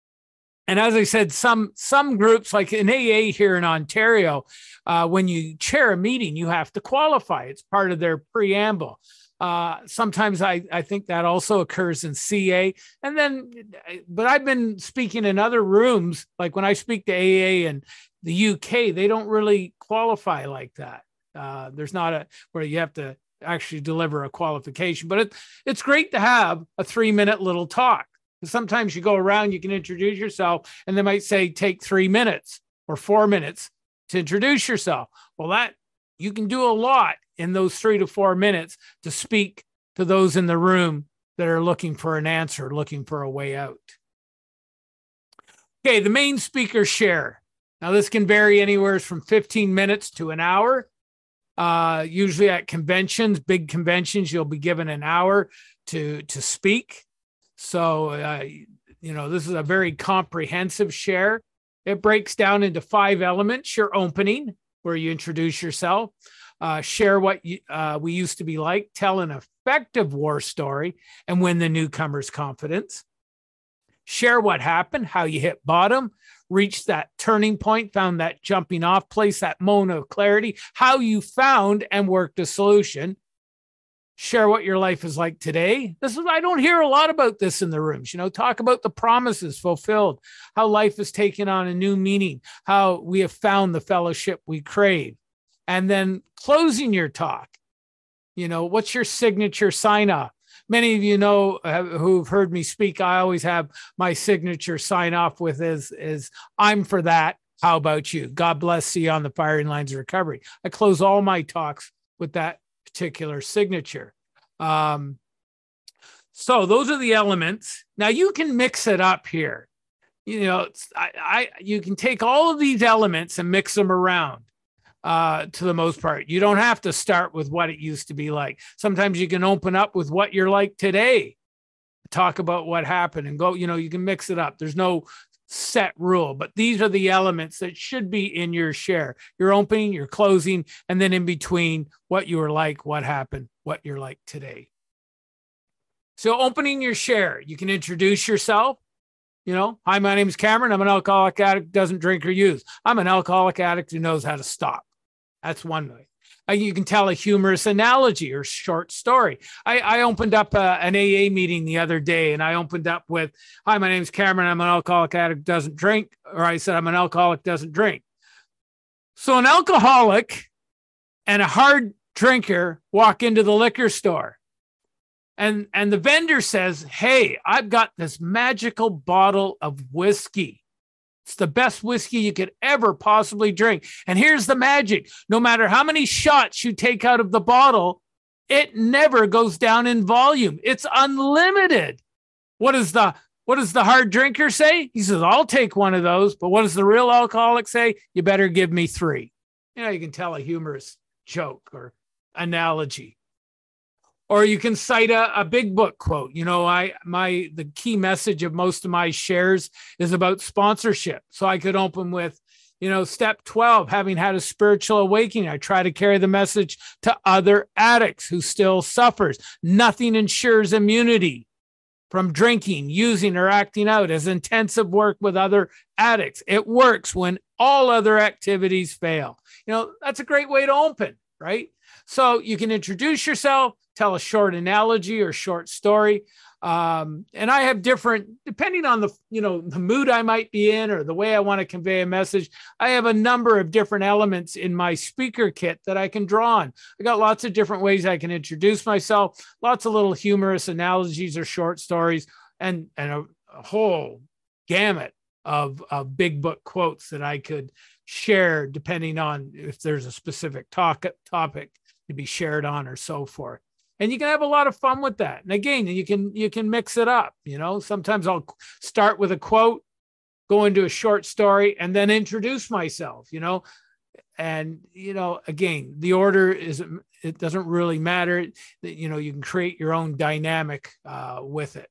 Speaker 1: And as I said, some some groups, like in A A here in Ontario, uh, when you chair a meeting, you have to qualify. It's part of their preamble. Uh, sometimes I, I think that also occurs in C A. And then, but I've been speaking in other rooms, like when I speak to A A in the U K, they don't really qualify like that. Uh, there's not a, where you have to actually deliver a qualification, but it, it's great to have a three minute little talk. Sometimes you go around, you can introduce yourself, and they might say, take three minutes or four minutes to introduce yourself. Well, that you can do a lot in those three to four minutes to speak to those in the room that are looking for an answer, looking for a way out. Okay, the main speaker share. Now, this can vary anywhere from fifteen minutes to an hour. Uh, usually at conventions, big conventions, you'll be given an hour to, to speak. So, uh, you know, this is a very comprehensive share. It breaks down into five elements. Your opening, where you introduce yourself, uh, share what you, uh, we used to be like, tell an effective war story, and win the newcomer's confidence. Share what happened, how you hit bottom, reached that turning point, found that jumping off place, that moment of clarity, how you found and worked a solution. Share what your life is like today. This is, I don't hear a lot about this in the rooms. You know, talk about the promises fulfilled, how life has taken on a new meaning, how we have found the fellowship we crave. And then closing your talk, you know, what's your signature sign off? Many of you know uh, who've heard me speak, I always have my signature sign off with is, is I'm for that. How about you? God bless, see you on the firing lines of recovery. I close all my talks with that particular signature. Um, so those are the elements. Now you can mix it up here. You know, it's, I, I, you can take all of these elements and mix them around. Uh, to the most part, you don't have to start with what it used to be like. Sometimes you can open up with what you're like today, talk about what happened and go, you know, you can mix it up. There's no set rule, but these are the elements that should be in your share, your opening, your closing, and then in between what you were like, what happened, what you're like today. So opening your share, you can introduce yourself. You know, hi, my name is Cameron. I'm an alcoholic addict who doesn't drink or use. I'm an alcoholic addict who knows how to stop. That's one way. Uh, you can tell a humorous analogy or short story. I, I opened up a, an A A meeting the other day, and I opened up with, hi, my name is Cameron. I'm an alcoholic addict who doesn't drink. Or I said, I'm an alcoholic who doesn't drink. So an alcoholic and a hard drinker walk into the liquor store. And, and the vendor says, hey, I've got this magical bottle of whiskey. It's the best whiskey you could ever possibly drink. And here's the magic. No matter how many shots you take out of the bottle, it never goes down in volume. It's unlimited. What is the, what does the hard drinker say? He says, I'll take one of those. But what does the real alcoholic say? You better give me three. You know, you can tell a humorous joke or analogy. Or you can cite a, a big book quote. You know, I my the key message of most of my shares is about sponsorship. So I could open with, you know, step twelve, having had a spiritual awakening. I try to carry the message to other addicts who still suffers. Nothing ensures immunity from drinking, using, or acting out as intensive work with other addicts. It works when all other activities fail. You know, that's a great way to open, right? So you can introduce yourself, tell a short analogy or short story. Um, and I have different, depending on the, you know, the mood I might be in or the way I want to convey a message, I have a number of different elements in my speaker kit that I can draw on. I got lots of different ways I can introduce myself, lots of little humorous analogies or short stories, and, and a, a whole gamut of, of big book quotes that I could share depending on if there's a specific talk, topic to be shared on or so forth. And you can have a lot of fun with that. And again, you can you can mix it up. You know, sometimes I'll start with a quote, go into a short story, and then introduce myself, you know. And, you know, again, the order is, it doesn't really matter. You know, you can create your own dynamic uh, with it.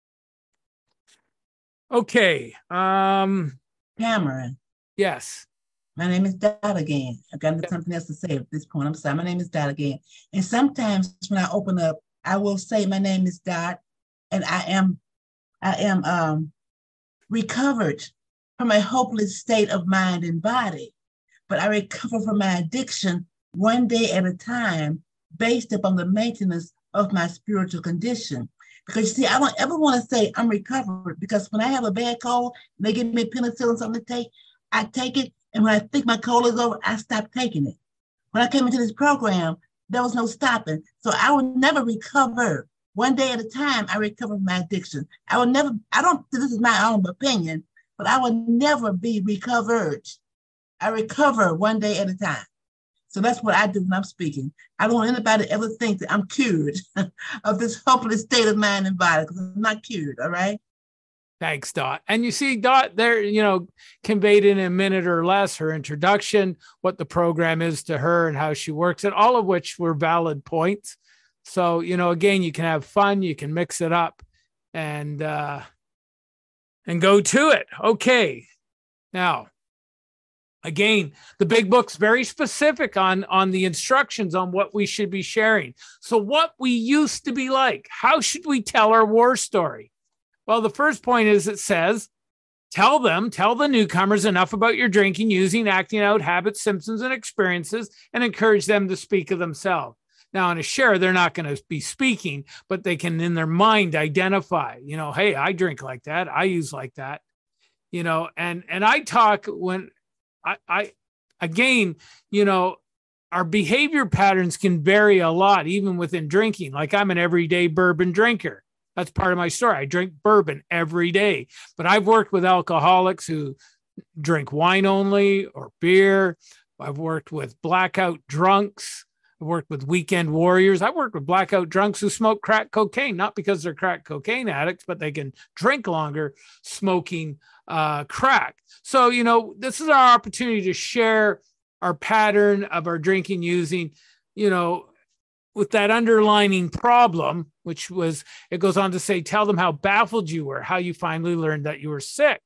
Speaker 1: Okay. Um,
Speaker 14: Cameron.
Speaker 1: Yes.
Speaker 14: My name is Dot again. I've got something else to say at this point. I'm sorry. My name is Dot again. And sometimes when I open up, I will say my name is Dot, and I am, I am um, recovered from a hopeless state of mind and body. But I recover from my addiction one day at a time, based upon the maintenance of my spiritual condition. Because you see, I don't ever want to say I'm recovered, because when I have a bad cold, and they give me penicillin something to take, I take it. And when I think my cold is over, I stop taking it. When I came into this program, there was no stopping. So I will never recover. One day at a time, I recover from my addiction. I will never, I don't, this is my own opinion, but I will never be recovered. I recover one day at a time. So that's what I do when I'm speaking. I don't want anybody to ever think that I'm cured of this hopeless state of mind and body, because I'm not cured, all right?
Speaker 1: Thanks, Dot. And you see, Dot there, you know, conveyed in a minute or less her introduction, what the program is to her and how she works it, all of which were valid points. So, you know, again, you can have fun, you can mix it up and, uh, and go to it. Okay. Now, again, the big book's very specific on, on the instructions on what we should be sharing. So what we used to be like, how should we tell our war story? Well, the first point is it says, tell them, tell the newcomers enough about your drinking, using, acting out, habits, symptoms, and experiences, and encourage them to speak of themselves. Now, in a share, they're not going to be speaking, but they can, in their mind, identify, you know, hey, I drink like that. I use like that, you know, and, and I talk when I, I, again, you know, our behavior patterns can vary a lot, even within drinking. Like I'm an everyday bourbon drinker. That's part of my story. I drink bourbon every day, but I've worked with alcoholics who drink wine only or beer. I've worked with blackout drunks. I've worked with weekend warriors. I've worked with blackout drunks who smoke crack cocaine, not because they're crack cocaine addicts, but they can drink longer smoking uh, crack. So, you know, this is our opportunity to share our pattern of our drinking, using, you know, with that underlining problem, which was, it goes on to say, tell them how baffled you were, how you finally learned that you were sick.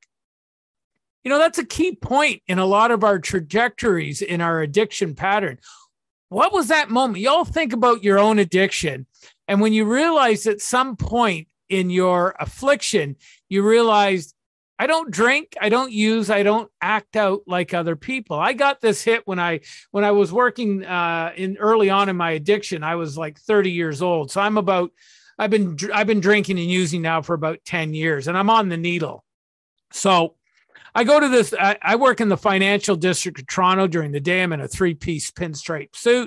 Speaker 1: You know, that's a key point in a lot of our trajectories in our addiction pattern. What was that moment? You all think about your own addiction. And when you realize at some point in your affliction, you realized, I don't drink, I don't use, I don't act out like other people. I got this hit when I when I was working uh, in early on in my addiction. I was like thirty years old. So I'm about, I've been I've been drinking and using now for about ten years, and I'm on the needle. So I go to this, I, I work in the financial district of Toronto during the day. I'm in a three-piece pinstripe suit.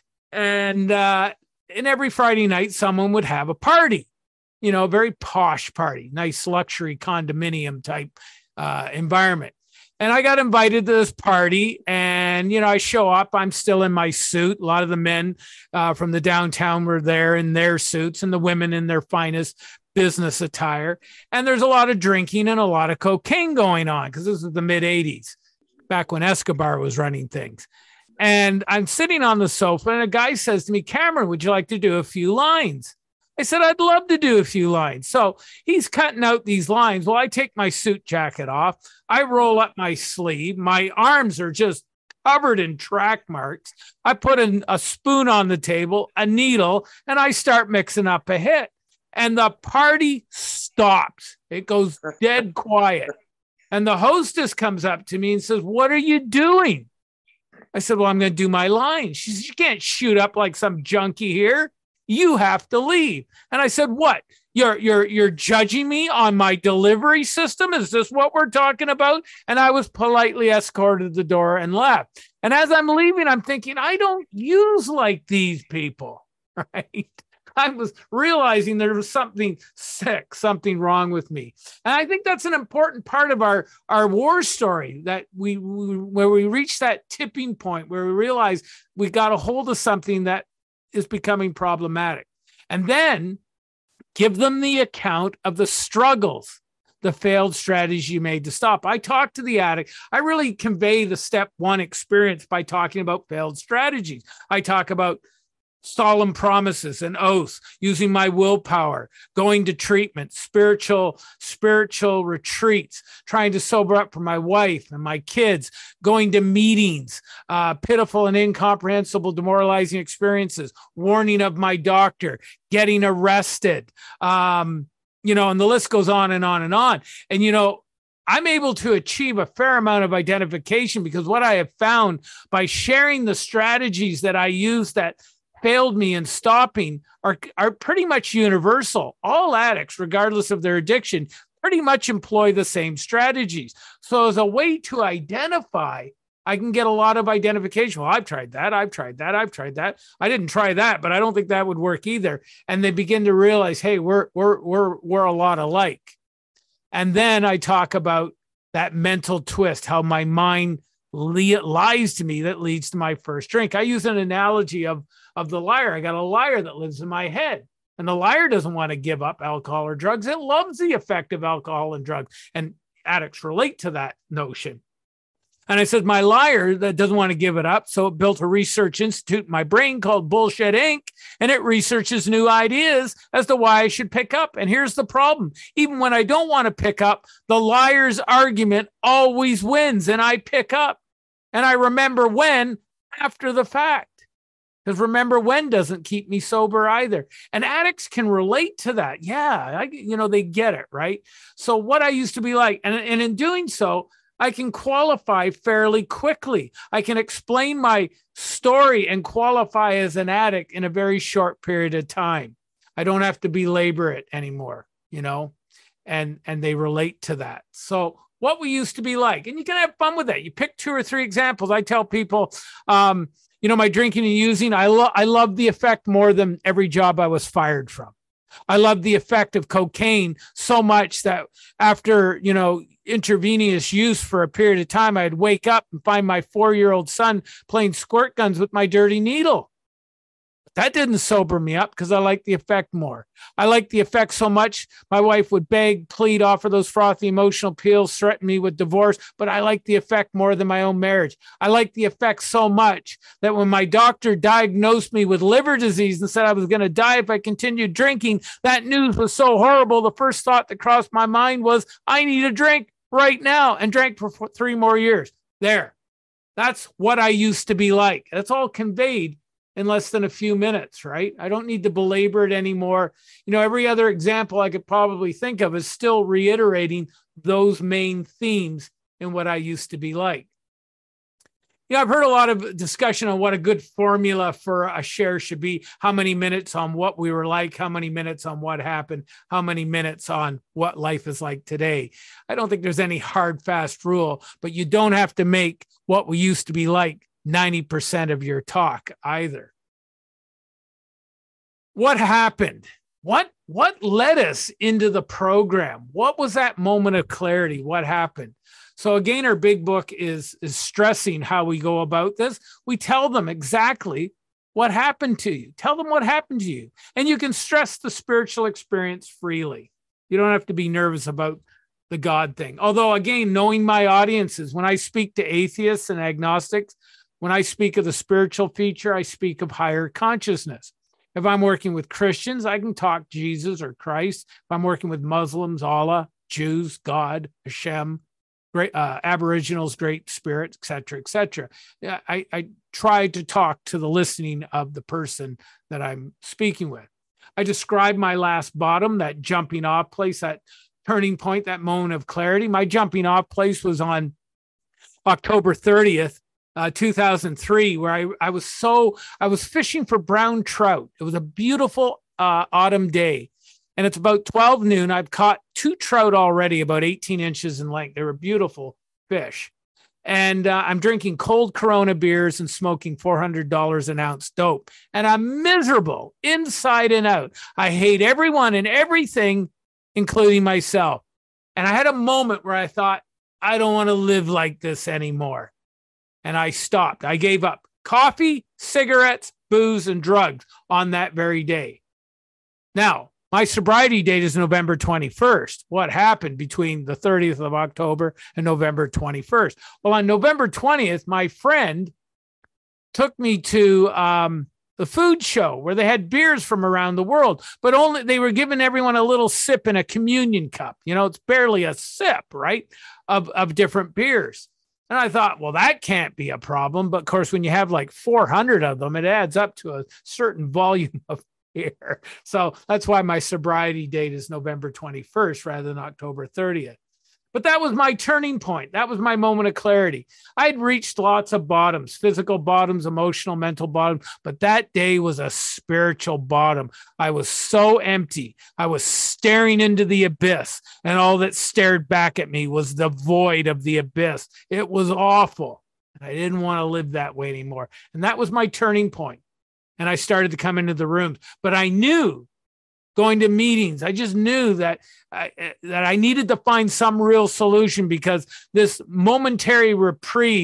Speaker 1: And, uh, and every Friday night, someone would have a party. You know, a very posh party, nice luxury condominium type uh, environment. And I got invited to this party and, you know, I show up, I'm still in my suit. A lot of the men uh, from the downtown were there in their suits and the women in their finest business attire. And there's a lot of drinking and a lot of cocaine going on because this is the mid eighties, back when Escobar was running things. And I'm sitting on the sofa and a guy says to me, Cameron, would you like to do a few lines? I said, I'd love to do a few lines. So he's cutting out these lines. Well, I take my suit jacket off. I roll up my sleeve. My arms are just covered in track marks. I put a, a spoon on the table, a needle, and I start mixing up a hit. And the party stops. It goes dead quiet. And the hostess comes up to me and says, what are you doing? I said, well, I'm going to do my line. She says, you can't shoot up like some junkie here. You have to leave. And I said, what? You're, you're, you're judging me on my delivery system? Is this what we're talking about? And I was politely escorted to the door and left. And as I'm leaving, I'm thinking, I don't use like these people, right? I was realizing there was something sick, something wrong with me. And I think that's an important part of our, our war story, that we, we where we reach that tipping point where we realize we got a hold of something that is becoming problematic. And then give them the account of the struggles, the failed strategies you made to stop. I talk to the addict. I really convey the step one experience by talking about failed strategies. I talk about solemn promises and oaths, using my willpower, going to treatment, spiritual, spiritual retreats, trying to sober up for my wife and my kids, going to meetings, uh, pitiful and incomprehensible, demoralizing experiences, warning of my doctor, getting arrested, um, you know, and the list goes on and on and on. And, you know, I'm able to achieve a fair amount of identification because what I have found by sharing the strategies that I use that failed me in stopping are, are pretty much universal. All addicts, regardless of their addiction, pretty much employ the same strategies. So as a way to identify, I can get a lot of identification. Well, I've tried that. I've tried that. I've tried that. I didn't try that, but I don't think that would work either. And they begin to realize, hey, we're, we're, we're, we're a lot alike. And then I talk about that mental twist, how my mind li- lies to me that leads to my first drink. I use an analogy of of the liar. I got a liar that lives in my head. And the liar doesn't want to give up alcohol or drugs. It loves the effect of alcohol and drugs. And addicts relate to that notion. And I said, my liar that doesn't want to give it up. So it built a research institute in my brain called Bullshit Incorporated. And it researches new ideas as to why I should pick up. And here's the problem. Even when I don't want to pick up, the liar's argument always wins. And I pick up. And I remember when after the fact. Because remember when doesn't keep me sober either. And addicts can relate to that. Yeah, I, you know, they get it, right? So what I used to be like, and, and in doing so, I can qualify fairly quickly. I can explain my story and qualify as an addict in a very short period of time. I don't have to belabor it anymore, you know, and, and they relate to that. So what we used to be like, and you can have fun with that. You pick two or three examples. I tell people, um, you know, my drinking and using, I, lo- I love the effect more than every job I was fired from. I love the effect of cocaine so much that after, you know, intravenous use for a period of time, I'd wake up and find my four-year-old son playing squirt guns with my dirty needle. That didn't sober me up because I like the effect more. I like the effect so much, my wife would beg, plead, offer those frothy emotional appeals, threaten me with divorce, but I like the effect more than my own marriage. I like the effect so much that when my doctor diagnosed me with liver disease and said I was going to die if I continued drinking, that news was so horrible. The first thought that crossed my mind was, I need a drink right now, and drank for three more years. There. That's what I used to be like. That's all conveyed in less than a few minutes, right? I don't need to belabor it anymore. You know, every other example I could probably think of is still reiterating those main themes in what I used to be like. You know, I've heard a lot of discussion on what a good formula for a share should be, how many minutes on what we were like, how many minutes on what happened, how many minutes on what life is like today. I don't think there's any hard, fast rule, but you don't have to make what we used to be like ninety percent of your talk either. What happened? What, what led us into the program? What was that moment of clarity? What happened? So again, our big book is, is stressing how we go about this. We tell them exactly what happened to you. Tell them what happened to you. And you can stress the spiritual experience freely. You don't have to be nervous about the God thing. Although again, knowing my audiences, when I speak to atheists and agnostics, when I speak of the spiritual feature, I speak of higher consciousness. If I'm working with Christians, I can talk Jesus or Christ. If I'm working with Muslims, Allah, Jews, God, Hashem, great uh, Aboriginals, Great Spirit, et cetera, et cetera. I, I try to talk to the listening of the person that I'm speaking with. I described my last bottom, that jumping off place, that turning point, that moment of clarity. My jumping off place was on October thirtieth. Uh, two thousand three, where I, I was so, I was fishing for brown trout. It was a beautiful uh, autumn day. And it's about twelve noon. I've caught two trout already, about eighteen inches in length. They were beautiful fish. And uh, I'm drinking cold Corona beers and smoking four hundred dollars an ounce dope. And I'm miserable inside and out. I hate everyone and everything, including myself. And I had a moment where I thought, I don't want to live like this anymore. And I stopped. I gave up coffee, cigarettes, booze, and drugs on that very day. Now, my sobriety date is November twenty-first. What happened between the thirtieth of October and November twenty-first? Well, on November twentieth, my friend took me to um, the food show where they had beers from around the world, but only they were giving everyone a little sip in a communion cup. You know, it's barely a sip, right, of, of different beers. And I thought, well, that can't be a problem. But of course, when you have like four hundred of them, it adds up to a certain volume of beer. So that's why my sobriety date is November twenty-first rather than October thirtieth. But that was my turning point. That was my moment of clarity. I'd reached lots of bottoms, physical bottoms, emotional, mental bottoms, but that day was a spiritual bottom. I was so empty. I was staring into the abyss, and all that stared back at me was the void of the abyss. It was awful. I didn't want to live that way anymore. And that was my turning point. And I started to come into the rooms, but I knew going to meetings, I just knew that I, that I needed to find some real solution, because this momentary reprieve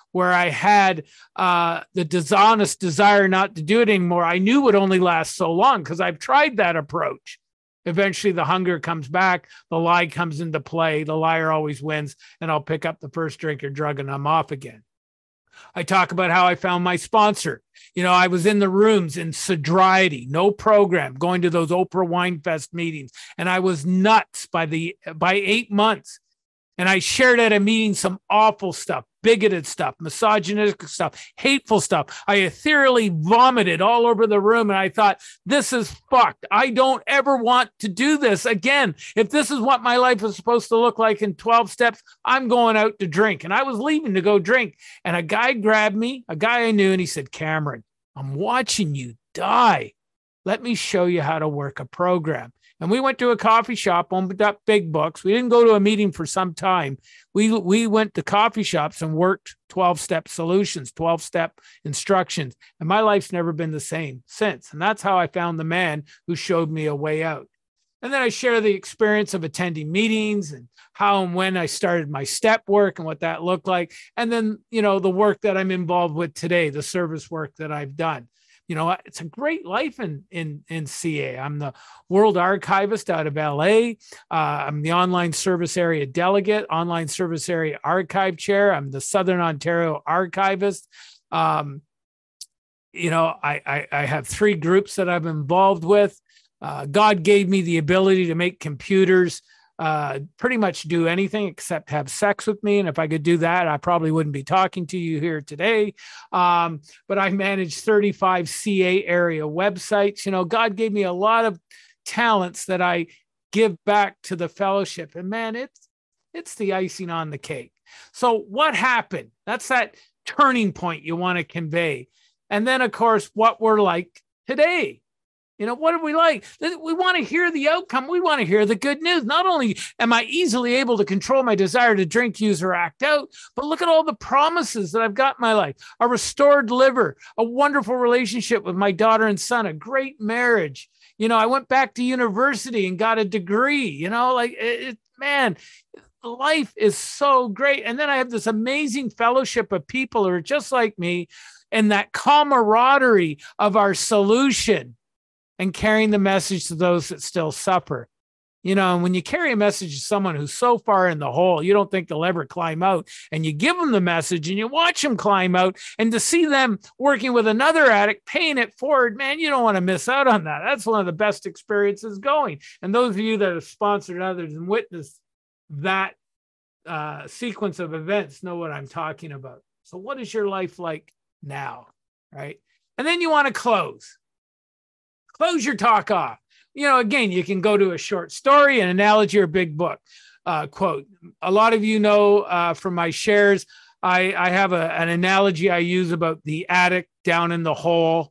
Speaker 1: where I had uh, the dishonest desire not to do it anymore, I knew would only last so long because I've tried that approach. Eventually, the hunger comes back, the lie comes into play, the liar always wins, and I'll pick up the first drink or drug and I'm off again. I talk about how I found my sponsor. You know, I was in the rooms in sobriety, no program, going to those Oprah Winefest meetings, and I was nuts by the by eight months. And I shared at a meeting some awful stuff, bigoted stuff, misogynistic stuff, hateful stuff. I ethereally vomited all over the room. And I thought, this is fucked. I don't ever want to do this again. If this is what my life is supposed to look like in twelve steps, I'm going out to drink. And I was leaving to go drink. And a guy grabbed me, a guy I knew, and he said, Cameron, I'm watching you die. Let me show you how to work a program. And we went to a coffee shop, opened up Big Books. We didn't go to a meeting for some time. We we went to coffee shops and worked twelve-step solutions, twelve-step instructions. And my life's never been the same since. And that's how I found the man who showed me a way out. And then I share the experience of attending meetings and how and when I started my step work and what that looked like. And then, you know, the work that I'm involved with today, the service work that I've done. You know, it's a great life in, in, in C A. I'm the World Archivist out of L A. Uh, I'm the Online Service Area Delegate, Online Service Area Archive Chair. I'm the Southern Ontario Archivist. Um, you know, I, I, I have three groups that I'm involved with. Uh, God gave me the ability to make computers uh, pretty much do anything except have sex with me. And if I could do that, I probably wouldn't be talking to you here today. Um, but I manage thirty-five C A area websites. You know, God gave me a lot of talents that I give back to the fellowship. And man, it's, it's the icing on the cake. So what happened? That's that turning point you want to convey. And then, of course, what we're like today. You know, what are we like? We want to hear the outcome. We want to hear the good news. Not only am I easily able to control my desire to drink, use, or act out, but look at all the promises that I've got in my life. A restored liver, a wonderful relationship with my daughter and son, a great marriage. You know, I went back to university and got a degree, you know, like, it, it, man, life is so great. And then I have this amazing fellowship of people who are just like me, and that camaraderie of our solution and carrying the message to those that still suffer. You know, and when you carry a message to someone who's so far in the hole, you don't think they'll ever climb out, and you give them the message and you watch them climb out, and to see them working with another addict, paying it forward, man, you don't want to miss out on that. That's one of the best experiences going. And those of you that have sponsored others and witnessed that uh, sequence of events know what I'm talking about. So what is your life like now, right? And then you want to close. Close your talk off. You know, again, you can go to a short story, an analogy, or a big book uh, quote. A lot of you know uh, from my shares, I, I have a, an analogy I use about the addict down in the hole,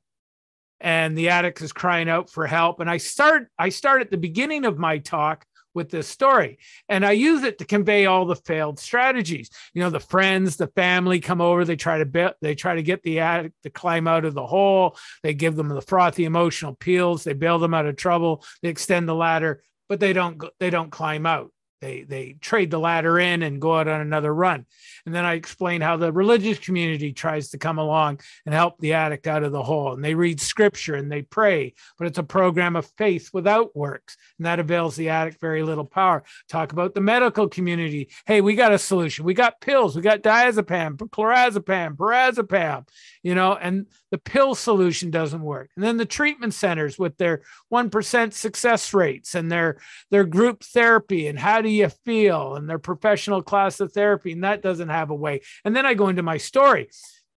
Speaker 1: and the addict is crying out for help. And I start, I start at the beginning of my talk with this story, and I use it to convey all the failed strategies. You know, the friends, the family come over, they try to be, they try to get the addict to climb out of the hole. They give them the frothy emotional peels. They bail them out of trouble. They extend the ladder, but they don't go, they don't climb out. They they trade the ladder in and go out on another run. And then I explain how the religious community tries to come along and help the addict out of the hole. And they read scripture and they pray, but it's a program of faith without works. And that avails the addict very little power. Talk about the medical community. Hey, we got a solution. We got pills. We got diazepam, clorazepam, parazepam, you know, and the pill solution doesn't work. And then the treatment centers with their one percent success rates and their, their group therapy and how do you feel and their professional class of therapy, and that doesn't have a way. And then I go into my story.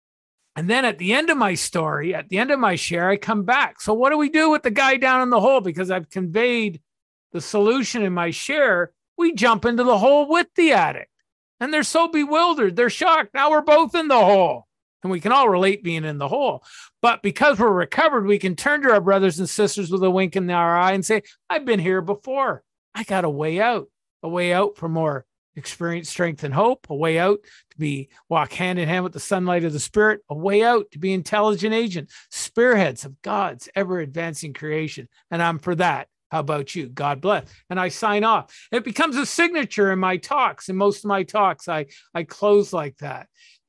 Speaker 1: And then at the end of my story, at the end of my share, I come back. So what do we do with the guy down in the hole? Because I've conveyed the solution in my share. We jump into the hole with the addict. And they're so bewildered. They're shocked. Now we're both in the hole. And we can all relate being in the hole. But because we're recovered, we can turn to our brothers and sisters with a wink in our eye and say, I've been here before. I got a way out, a way out for more experience, strength, and hope, a way out to be walk hand in hand with the sunlight of the Spirit, a way out to be intelligent agent, spearheads of God's ever advancing creation. And I'm for that. How about you? God bless. And I sign off. It becomes a signature in my talks. In most of my talks, I, I close like that.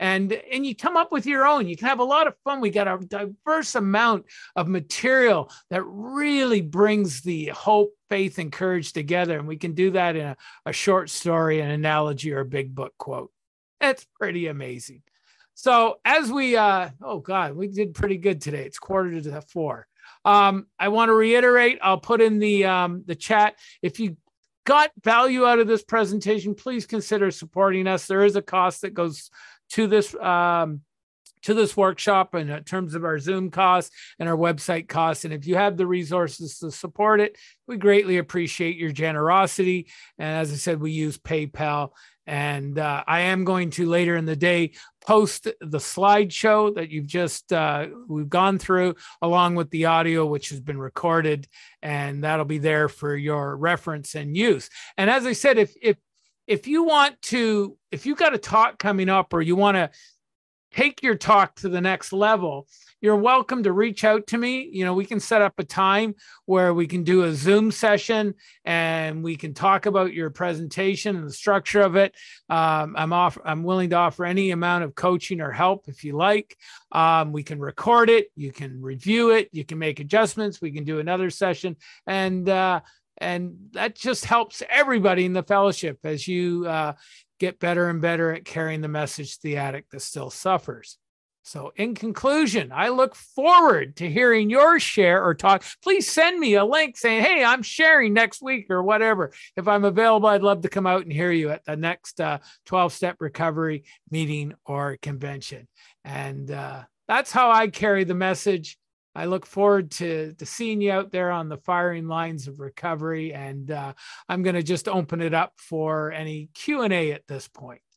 Speaker 1: And, and you come up with your own. You can have a lot of fun. We got a diverse amount of material that really brings the hope, faith, and courage together. And we can do that in a, a short story, an analogy, or a big book quote. It's pretty amazing. So as we, uh, oh God, we did pretty good today. It's quarter to four. Um, I want to reiterate, I'll put in the, um, the chat. If you got value out of this presentation, please consider supporting us. There is a cost that goes to this, um, to this workshop in terms of our Zoom costs and our website costs. And if you have the resources to support it, we greatly appreciate your generosity. And as I said, we use PayPal. And uh, I am going to later in the day post the slideshow that you've just, uh, we've gone through, along with the audio, which has been recorded, and that'll be there for your reference and use. And as I said, if, if, if you want to, if you've got a talk coming up, or you want to take your talk to the next level, you're welcome to reach out to me. You know, we can set up a time where we can do a Zoom session and we can talk about your presentation and the structure of it. Um, I'm off, I'm willing to offer any amount of coaching or help if you like. Um, we can record it. You can review it. You can make adjustments. We can do another session. And, uh, and that just helps everybody in the fellowship as you, uh, get better and better at carrying the message to the addict that still suffers. So in conclusion, I look forward to hearing your share or talk. Please send me a link saying, hey, I'm sharing next week or whatever. If I'm available, I'd love to come out and hear you at the next uh, twelve-step recovery meeting or convention. And uh, that's how I carry the message. I look forward to, to seeing you out there on the firing lines of recovery. And uh, I'm going to just open it up for any Q and A at this point.